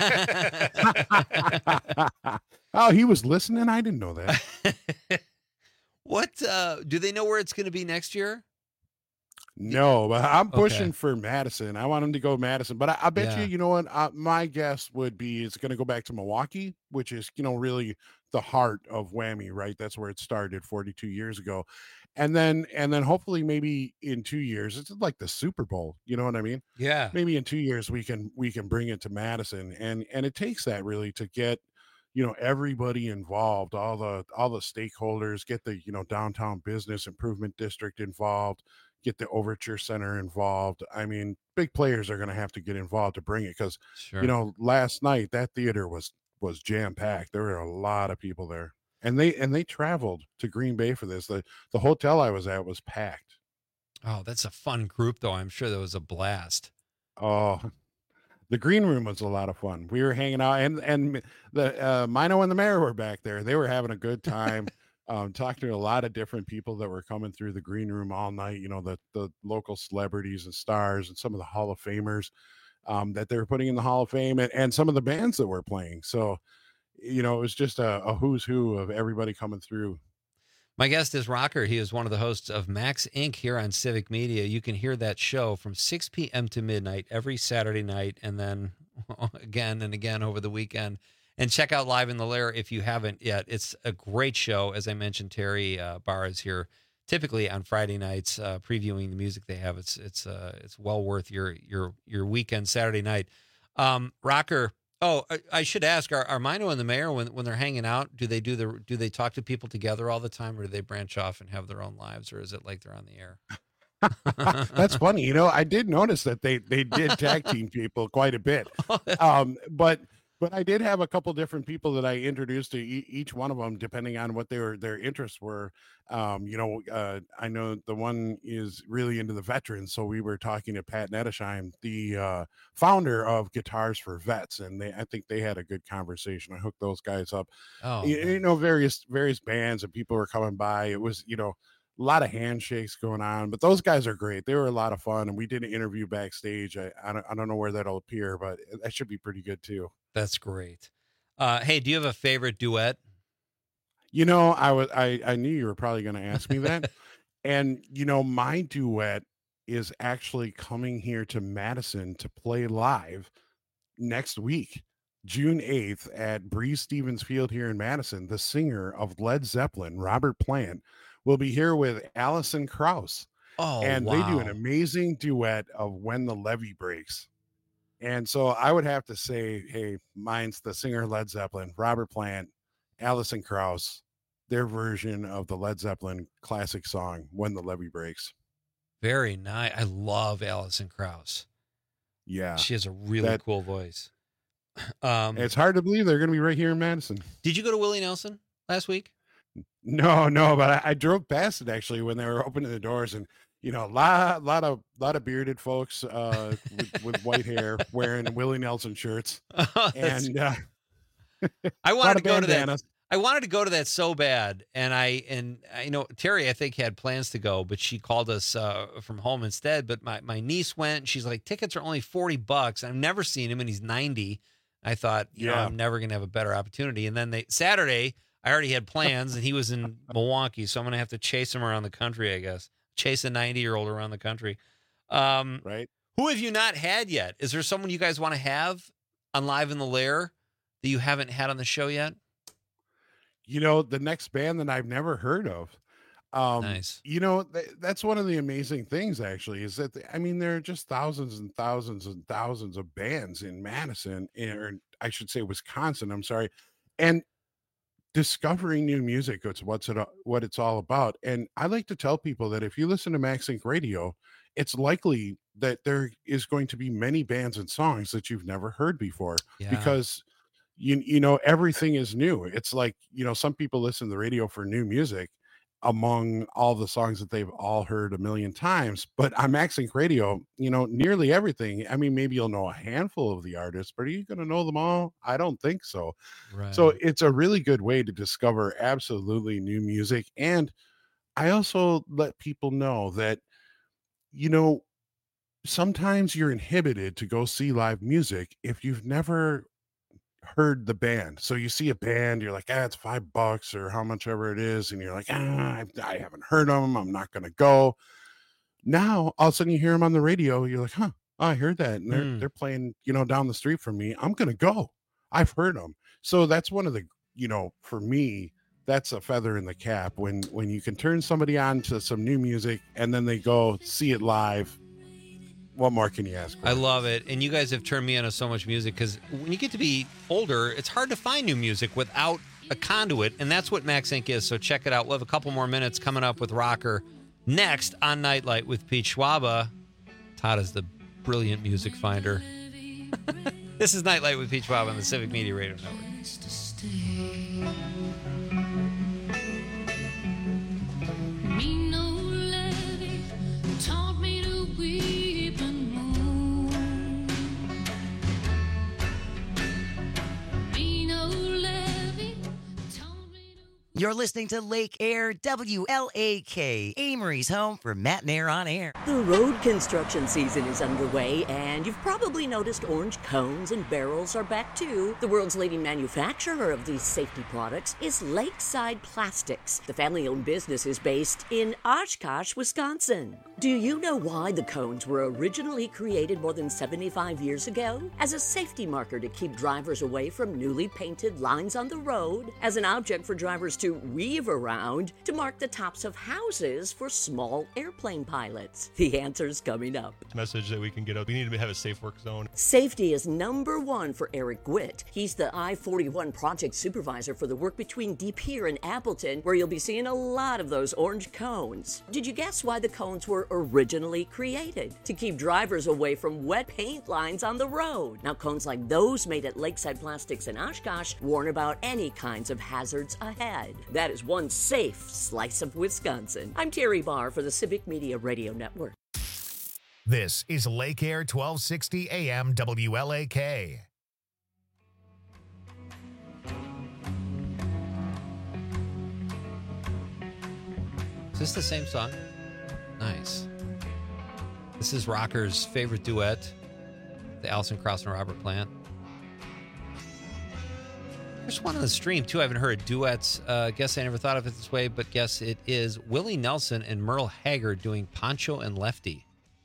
Speaker 9: Oh, he was listening. I didn't know that.
Speaker 18: What uh, do they know where it's going to be next year?
Speaker 9: No, but I'm pushing
Speaker 18: Okay.
Speaker 9: for Madison. I want him to go Madison, but I, I bet
Speaker 18: Yeah.
Speaker 9: you, you know what? Uh, my guess would be it's going to go back to Milwaukee, which is, you know, really the heart of Whammy, right? That's where it started forty-two years ago. And then, and then hopefully maybe in two years, it's like the Super Bowl. You know what I mean?
Speaker 18: Yeah.
Speaker 9: Maybe in two years we can, we can bring it to Madison. And, and it takes that really to get, you know, everybody involved, all the, all the stakeholders, get the, you know, downtown business improvement district involved, get the Overture Center involved. I mean, big players are going to have to get involved to bring it, because,
Speaker 18: Sure.
Speaker 9: you know, last night that theater was was jam packed. There were a lot of people there, and they and they traveled to Green Bay for this. The the hotel I was at was packed.
Speaker 18: Oh, that's a fun group, though. I'm sure that was a blast.
Speaker 9: Oh, the green room was a lot of fun. We were hanging out, and and the uh, Mino and the mayor were back there. They were having a good time. Um, talking to a lot of different people that were coming through the green room all night. You know, the the local celebrities and stars and some of the Hall of Famers. um, that they were putting in the Hall of Fame, and, and some of the bands that were playing. So, you know, it was just a, a who's who of everybody coming through.
Speaker 18: My guest is Rocker. He is one of the hosts of Max Incorporated here on Civic Media. You can hear that show from six p.m. to midnight every Saturday night, and then again and again over the weekend. And check out Live in the Lair if you haven't yet. It's a great show. As I mentioned, Terry uh, Barr is here typically on Friday nights uh, previewing the music they have. It's it's uh, it's well worth your your your weekend Saturday night. Um, Rocker. Oh, I, I should ask: Are, are Mino and the mayor, when when they're hanging out, do they do the do they talk to people together all the time, or do they branch off and have their own lives, or is it like they're on the air?
Speaker 9: That's funny. You know, I did notice that they they did tag team people quite a bit, um, but. But I did have a couple different people that I introduced to e- each one of them, depending on what their their interests were. Um, you know, uh, I know the one is really into the veterans, so we were talking to Pat Nettesheim, the uh, founder of Guitars for Vets, and they I think they had a good conversation. I hooked those guys up.
Speaker 18: Oh,
Speaker 9: you, you know, various various bands and people were coming by. It was, you know, a lot of handshakes going on, but those guys are great. They were a lot of fun, and we did an interview backstage. I I don't, I don't know where that'll appear, but that should be pretty good too.
Speaker 18: That's great. Uh, hey, do you have a favorite duet?
Speaker 9: You know, I was I, I knew you were probably going to ask me that. And, you know, my duet is actually coming here to Madison to play live next week, June eighth at Breeze Stevens Field here in Madison. The singer of Led Zeppelin, Robert Plant, will be here with Alison Krauss.
Speaker 18: Oh,
Speaker 9: and
Speaker 18: wow.
Speaker 9: they do an amazing duet of When the Levee Breaks. And so I would have to say, hey, mine's the singer Led Zeppelin, Robert Plant, Alison Krauss, their version of the Led Zeppelin classic song, When the Levee Breaks.
Speaker 18: Very nice. I love Alison Krauss.
Speaker 9: Yeah.
Speaker 18: She has a really
Speaker 9: that,
Speaker 18: cool voice. Um,
Speaker 9: it's hard to believe they're going to be right here in Madison.
Speaker 18: Did you go to Willie Nelson last week?
Speaker 9: No, no, but I, I drove past it actually when they were opening the doors, and you know, a lot, lot of, lot of bearded folks uh, with, with white hair wearing Willie Nelson shirts,
Speaker 18: Oh,
Speaker 9: and uh,
Speaker 18: I wanted to go to that.
Speaker 9: bandanas.
Speaker 18: I wanted to go to that so bad, and I and I, you know Terry, I think had plans to go, but she called us uh, from home instead. But my my niece went, and she's like, tickets are only forty bucks. I've never seen him, and he's ninety. I thought, you know,
Speaker 9: Yeah.
Speaker 18: I'm never gonna have a better opportunity. And then they Saturday, I already had plans, and he was in Milwaukee, so I'm gonna have to chase him around the country, I guess. Chase a ninety-year-old around the country. Um,
Speaker 9: right.
Speaker 18: Who have you not had yet? Is there someone you guys want to have on Live in the Lair that you haven't had on the show yet?
Speaker 9: You know, the next band that I've never heard of. Um,
Speaker 18: Nice.
Speaker 9: You know, th- that's one of the amazing things, actually, is that, I mean, there are just thousands and thousands and thousands of bands in Madison, or I should say Wisconsin, I'm sorry. And discovering new music, it's what's it what it's all about. And I like to tell people that if you listen to Max Inc Radio, it's likely that there is going to be many bands and songs that you've never heard before,
Speaker 18: Yeah.
Speaker 9: because you you know everything is new. It's like, you know, some people listen to the radio for new music among all the songs that they've all heard a million times, but on Max Inc Radio, you know, nearly everything. I mean, maybe you'll know a handful of the artists, but are you going to know them all? I don't think so.
Speaker 18: Right.
Speaker 9: So it's a really good way to discover absolutely new music. And I also let people know that, you know, sometimes you're inhibited to go see live music if you've never heard the band. So you see a band, you're like, ah, it's five bucks or how much ever it is. And you're like, ah, I, I haven't heard them. I'm not going to go. Now, all of a sudden you hear them on the radio. You're like, huh, I heard that. And they're,
Speaker 18: Mm.
Speaker 9: they're playing, you know, down the street from me. I'm going to go. I've heard them. So that's one of the, you know, for me, that's a feather in the cap when, when you can turn somebody on to some new music and then they go see it live. What more can you ask for?
Speaker 18: I love it. And you guys have turned me on to so much music, because when you get to be older, it's hard to find new music without a conduit. And that's what Max Incorporated is. So check it out. We'll have a couple more minutes coming up with Rocker next on Nightlight with Pete Schwaba. Todd is the brilliant music finder. This is Nightlight with Pete Schwaba on the Civic Media Radio Network.
Speaker 12: You're listening to Lake Air W L A K, Amory's home for Matt and Air on Air.
Speaker 13: The road construction season is underway, and you've probably noticed orange cones and barrels are back too. The world's leading manufacturer of these safety products is Lakeside Plastics. The family-owned business is based in Oshkosh, Wisconsin. Do you know why the cones were originally created more than seventy-five years ago? As a safety marker to keep drivers away from newly painted lines on the road, as an object for drivers to weave around, to mark the tops of houses for small airplane pilots. The answer's coming up.
Speaker 14: Message that we can get out. We need to have a safe work zone.
Speaker 13: Safety is number one for Eric Gwitt. He's the I forty-one project supervisor for the work between De Pere and Appleton, where you'll be seeing a lot of those orange cones. Did you guess why the cones were originally created? To keep drivers away from wet paint lines on the road. Now, cones like those made at Lakeside Plastics in Oshkosh warn about any kinds of hazards ahead. That is one safe slice of Wisconsin. I'm Terry Barr for the Civic Media Radio Network.
Speaker 1: This is Lake Air twelve sixty A M W L A K.
Speaker 18: Is this the same song? Nice. This is Rocker's favorite duet, the Alison Krauss and Robert Plant. There's one on the stream, too. I haven't heard duets. Uh, guess I never thought of it this way, but guess it is Willie Nelson and Merle Haggard doing Poncho and Lefty.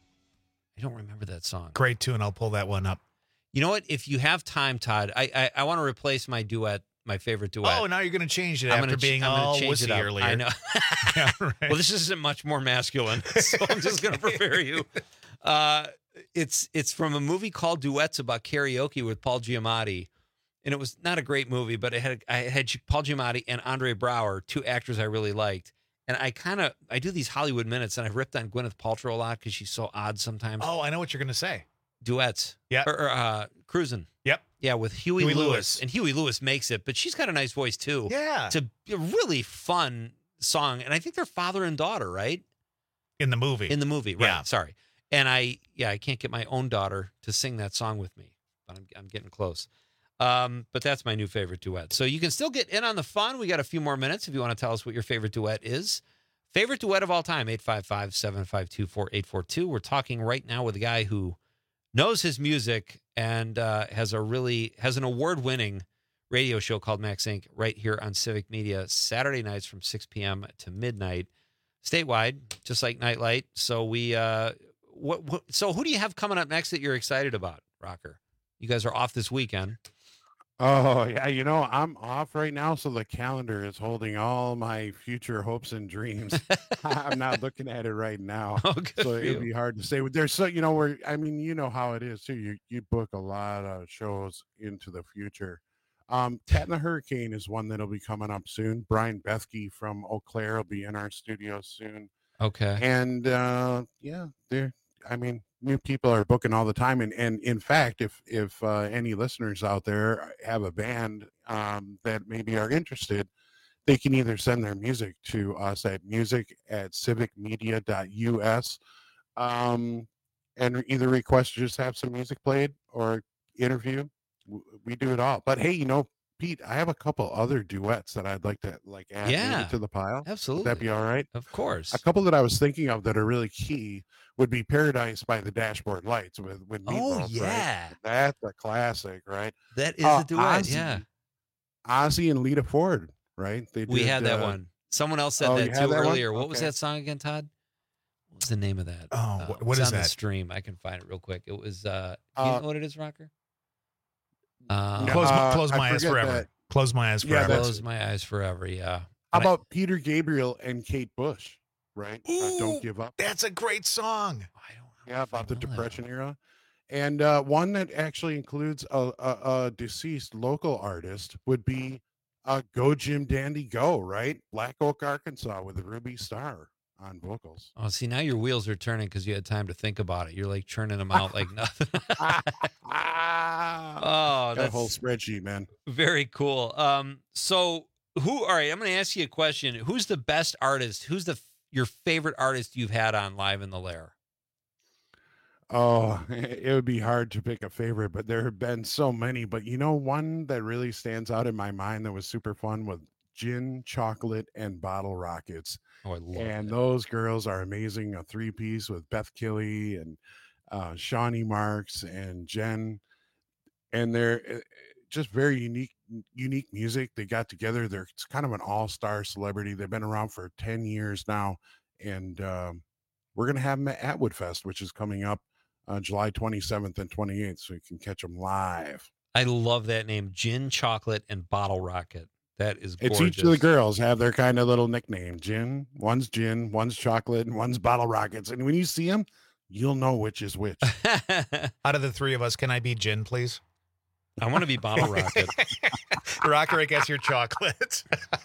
Speaker 18: I don't remember that song.
Speaker 4: Great tune. I'll pull that one up.
Speaker 18: You know what? If you have time, Todd, I I, I want to replace my duet, my favorite duet.
Speaker 4: Oh, now you're going to change it
Speaker 18: I'm
Speaker 4: after
Speaker 18: gonna ch-
Speaker 4: being
Speaker 18: I'm gonna
Speaker 4: all
Speaker 18: change it
Speaker 4: wussy
Speaker 18: up.
Speaker 4: earlier.
Speaker 18: I know.
Speaker 4: Yeah, right.
Speaker 18: Well, this isn't much more masculine, so I'm just going to prepare you. Uh, it's it's from a movie called Duets about karaoke with Paul Giamatti. And it was not a great movie, but it had I had Paul Giamatti and Andre Braugher, two actors I really liked. And I kind of I do these Hollywood minutes, and I've ripped on Gwyneth Paltrow a lot because she's so odd sometimes.
Speaker 4: Oh, I know what you're going to say.
Speaker 18: Duets,
Speaker 4: yeah,
Speaker 18: or, or uh, cruising,
Speaker 4: yep,
Speaker 18: yeah, with Huey,
Speaker 4: Huey
Speaker 18: Lewis.
Speaker 4: Lewis,
Speaker 18: and Huey Lewis makes it, but she's got a nice voice too.
Speaker 4: Yeah,
Speaker 18: it's a, a really fun song, and I think they're father and daughter, right?
Speaker 4: In the movie,
Speaker 18: in the movie, right?
Speaker 4: Yeah.
Speaker 18: Sorry, and I yeah I can't get my own daughter to sing that song with me, but I'm I'm getting close. Um, but that's my new favorite duet. So you can still get in on the fun. We got a few more minutes if you want to tell us what your favorite duet is. Favorite duet of all time, eight five five, seven five two, four eight four two. We're talking right now with a guy who knows his music and uh, has a really has an award-winning radio show called Max Incorporated right here on Civic Media, Saturday nights from six p.m. to midnight, statewide, just like Nightlight. So we, uh, what, what, so who do you have coming up next that you're excited about, Rocker? You guys are off this weekend.
Speaker 9: Oh, yeah. You know, I'm off right now, so the calendar is holding all my future hopes and dreams. I'm not looking at it right now.
Speaker 18: Oh,
Speaker 9: so it'd be hard to say. There's so, you know, where, I mean, you know how it is too. You, you book a lot of shows into the future. Um, Cat and the Hurricane is one that'll be coming up soon. Brian Bethke from Eau Claire will be in our studio soon.
Speaker 18: Okay.
Speaker 9: And, uh, yeah, they're, I mean, new people are booking all the time, and and in fact, if if uh, any listeners out there have a band um, that maybe are interested, they can either send their music to us at music at civicmedia dot U S um, and either request to just have some music played or interview. We do it all. But hey, you know, Pete, I have a couple other duets that I'd like to like add
Speaker 18: yeah,
Speaker 9: maybe to the pile.
Speaker 18: Absolutely,
Speaker 9: would that be all right?
Speaker 18: Of course.
Speaker 9: A couple that I was thinking of that are really key would be Paradise by the Dashboard Lights with with Meatloaf.
Speaker 18: Oh yeah,
Speaker 9: right? That's a classic, right?
Speaker 18: That is
Speaker 9: uh,
Speaker 18: a duet.
Speaker 9: Ozzy,
Speaker 18: yeah,
Speaker 9: Ozzy and Lita Ford, right? They
Speaker 18: we
Speaker 9: did,
Speaker 18: had that
Speaker 9: uh,
Speaker 18: one. Someone else said
Speaker 9: oh,
Speaker 18: that
Speaker 9: you had
Speaker 18: too
Speaker 9: that one?
Speaker 18: earlier. What
Speaker 9: Okay.
Speaker 18: was that song again, Todd? What was the name of that?
Speaker 4: Oh,
Speaker 18: Uh,
Speaker 4: what-
Speaker 18: it
Speaker 4: what
Speaker 18: was
Speaker 4: is
Speaker 18: on the
Speaker 4: that?
Speaker 18: stream. I can find it real quick. It was. Uh, do you
Speaker 9: Uh,
Speaker 18: know what it is, Rocker? Uh,
Speaker 4: Close my,
Speaker 9: Uh,
Speaker 4: close
Speaker 9: I
Speaker 4: my eyes
Speaker 9: forget
Speaker 4: forever.
Speaker 9: that.
Speaker 4: Close my eyes
Speaker 9: Yeah,
Speaker 4: forever.
Speaker 9: that's-
Speaker 18: Close my eyes forever. Yeah.
Speaker 9: How
Speaker 18: But I-
Speaker 9: about Peter Gabriel and Kate Bush, right? Uh, Don't Give Up.
Speaker 4: That's a great song.
Speaker 9: Yeah, about the
Speaker 18: know that
Speaker 9: Depression era. And uh, one that actually includes a, a, a deceased local artist would be uh, Go Jim Dandy Go, right? Black Oak, Arkansas with Ruby Star on vocals.
Speaker 18: Oh, see, now your wheels are turning because you had time to think about it. You're like churning them out like nothing. oh,
Speaker 9: Got a
Speaker 18: that's
Speaker 9: whole spreadsheet, man.
Speaker 18: very cool. Um, so who? All right, I'm going to ask you a question. Who's the best artist? Who's the your favorite artist you've had on Live in the Lair?
Speaker 9: Oh, it would be hard to pick a favorite, but there have been so many. But you know, one that really stands out in my mind that was super fun with Gin, Chocolate, and Bottle Rockets.
Speaker 18: Oh, I love
Speaker 9: and
Speaker 18: it.
Speaker 9: those girls are amazing. A three piece with Beth Killy and uh, Shawnee Marks and Jen, and they're uh, just very unique, unique music. They got together. They're it's kind of an all star celebrity. They've been around for ten years now, and um, we're gonna have them at Atwood Fest, which is coming up uh, July twenty-seventh and twenty-eighth, so you can catch them live.
Speaker 18: I love that name, Gin, Chocolate, and Bottle Rocket. That is gorgeous.
Speaker 9: It's each of the girls have their kind of little nickname. Gin, one's Gin, one's Chocolate, and one's Bottle Rockets. And when you see them, you'll know which is which.
Speaker 4: Out of the three of us, can I be Gin, please?
Speaker 18: I want to be Bottle Rocket.
Speaker 4: Rocker, I guess you're Chocolate.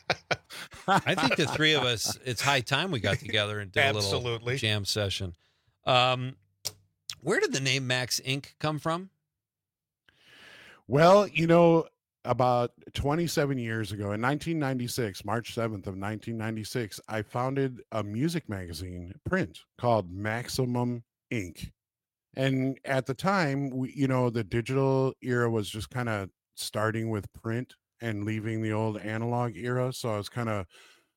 Speaker 18: I think the three of us, it's high time we got together and did
Speaker 4: Absolutely.
Speaker 18: a little jam session. Um, where did the name Max Incorporated come from?
Speaker 9: Well, you know, about twenty-seven years ago, in nineteen ninety-six, March seventh of nineteen ninety-six, I founded a music magazine print called Maximum Incorporated. And at the time, we, you know, the digital era was just kind of starting with print and leaving the old analog era. So I was kind of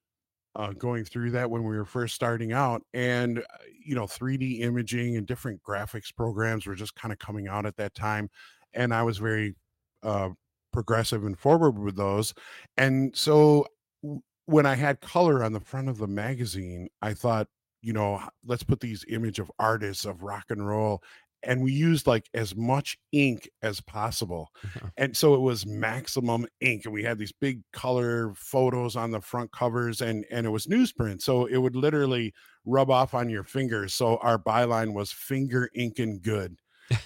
Speaker 9: uh, going through that when we were first starting out. And, uh, you know, three D imaging and different graphics programs were just kind of coming out at that time. And I was very uh, progressive and forward with those. And so w- when I had color on the front of the magazine, I thought, you know, let's put these image of artists of rock and roll. And we used like as much ink as possible. And so it was Maximum Ink. And we had these big color photos on the front covers, and, and it was newsprint. So it would literally rub off on your fingers. So our byline was finger inking good.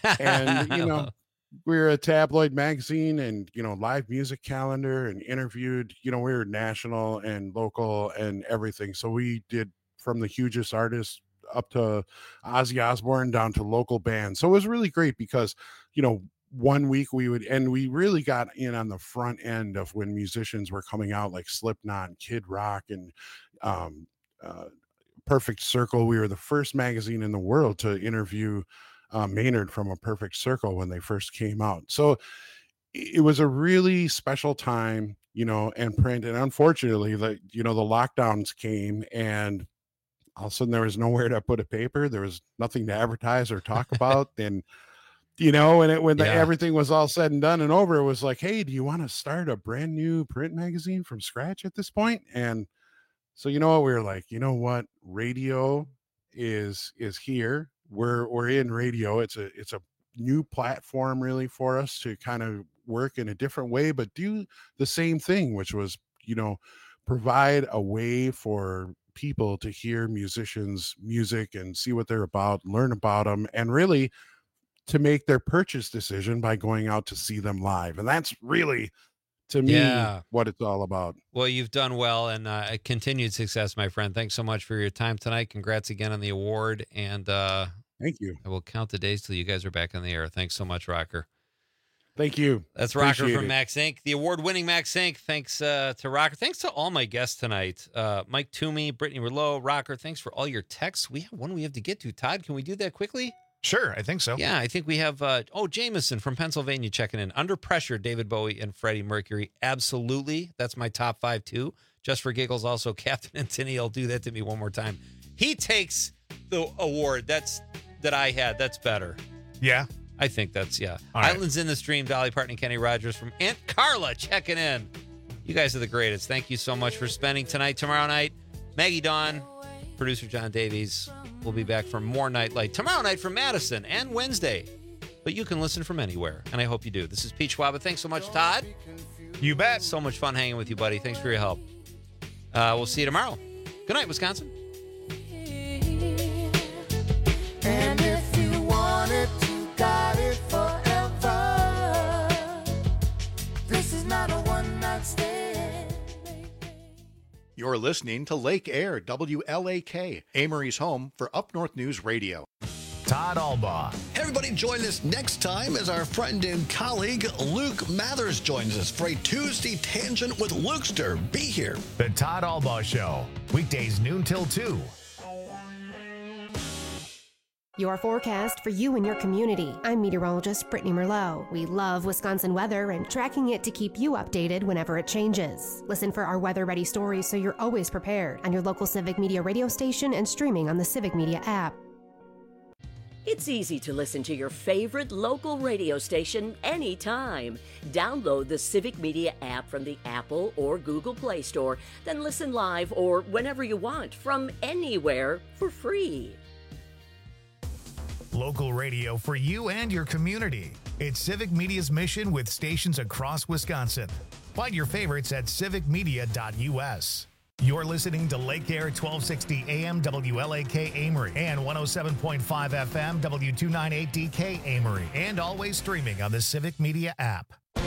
Speaker 9: And, you know, we're a tabloid magazine and, you know, live music calendar and interviewed, you know, we were national and local and everything. So we did from the hugest artists up to Ozzy Osbourne down to local bands. So it was really great because, you know, one week we would, and we really got in on the front end of when musicians were coming out like Slipknot, Kid Rock, and um, uh, Perfect Circle. We were the first magazine in the world to interview uh, Maynard from A Perfect Circle when they first came out. So it was a really special time, you know, and print. And unfortunately, the, you know, the lockdowns came, and all of a sudden there was nowhere to put a paper. There was nothing to advertise or talk about. And, you know, and it, when the,
Speaker 18: Yeah.
Speaker 9: everything was all said and done and over, it was like, hey, do you want to start a brand new print magazine from scratch at this point? And so, you know what, we were like, you know what, radio is, is here. We're, we're in radio. It's a, it's a new platform really for us to kind of work in a different way, but do the same thing, which was, you know, provide a way for people to hear musicians' music and see what they're about, learn about them, and really to make their purchase decision by going out to see them live. And that's really, to me,
Speaker 18: Yeah.
Speaker 9: what it's all about.
Speaker 18: Well, you've done well, and uh, continued success, my friend. Thanks so much for your time tonight. Congrats again on the award, and uh,
Speaker 9: thank you.
Speaker 18: I will count the days till you guys are back on the air. Thanks so much, Rocker.
Speaker 9: Thank you.
Speaker 18: That's Rocker
Speaker 9: Appreciate
Speaker 18: from
Speaker 9: it.
Speaker 18: Max Incorporated, the award-winning Max Incorporated. Thanks uh, to Rocker. Thanks to all my guests tonight. Uh, Mike Toomey, Brittany Merlot, Rocker. Thanks for all your texts. We have one we have to get to. Todd, can we do that quickly?
Speaker 4: Sure, I think so.
Speaker 18: Yeah, I think we have, uh, oh, Jameson from Pennsylvania checking in. Under Pressure, David Bowie and Freddie Mercury. Absolutely. That's my top five, too. Just for giggles, also, Captain Antonio, do that to me one more time. He takes the award that's that I had. That's better.
Speaker 4: Yeah.
Speaker 18: I think that's, yeah.
Speaker 4: All right.
Speaker 18: Islands in the Stream, Dolly Parton and Kenny Rogers from Aunt Carla checking in. You guys are the greatest. Thank you so much for spending tonight. Tomorrow night, Maggie Dawn, producer John Davies. We'll be back for more Nightlight tomorrow night from Madison and Wednesday. But you can listen from anywhere, and I hope you do. This is Pete Schwab. Thanks so much, Todd.
Speaker 4: You bet.
Speaker 18: So much fun hanging with you, buddy. Thanks for your help. Uh, we'll see you tomorrow. Good night, Wisconsin.
Speaker 21: And if you want it, you got it forever. This is not a one-night stand.
Speaker 15: You're listening to Lake Air, W L A K, Amory's home for Up North News Radio.
Speaker 1: Todd Albaugh.
Speaker 8: Everybody join us next time as our friend and colleague Luke Mathers joins us for a Tuesday Tangent with Lukester. Be here.
Speaker 1: The Todd Albaugh Show. Weekdays noon till two.
Speaker 3: Your forecast for you and your community. I'm meteorologist Brittany Merlot. We love Wisconsin weather and tracking it to keep you updated whenever it changes. Listen for our weather-ready stories so you're always prepared on your local Civic Media radio station and streaming on the Civic Media app.
Speaker 13: It's easy to listen to your favorite local radio station anytime. Download the Civic Media app from the Apple or Google Play Store, then listen live or whenever you want from anywhere for free.
Speaker 1: Local radio for you and your community. It's Civic Media's mission with stations across Wisconsin. Find your favorites at civic media dot u s. You're listening to Lake Air twelve sixty A M W L A K Amory and one oh seven point five F M W two ninety-eight D K Amory, and always streaming on the Civic Media app.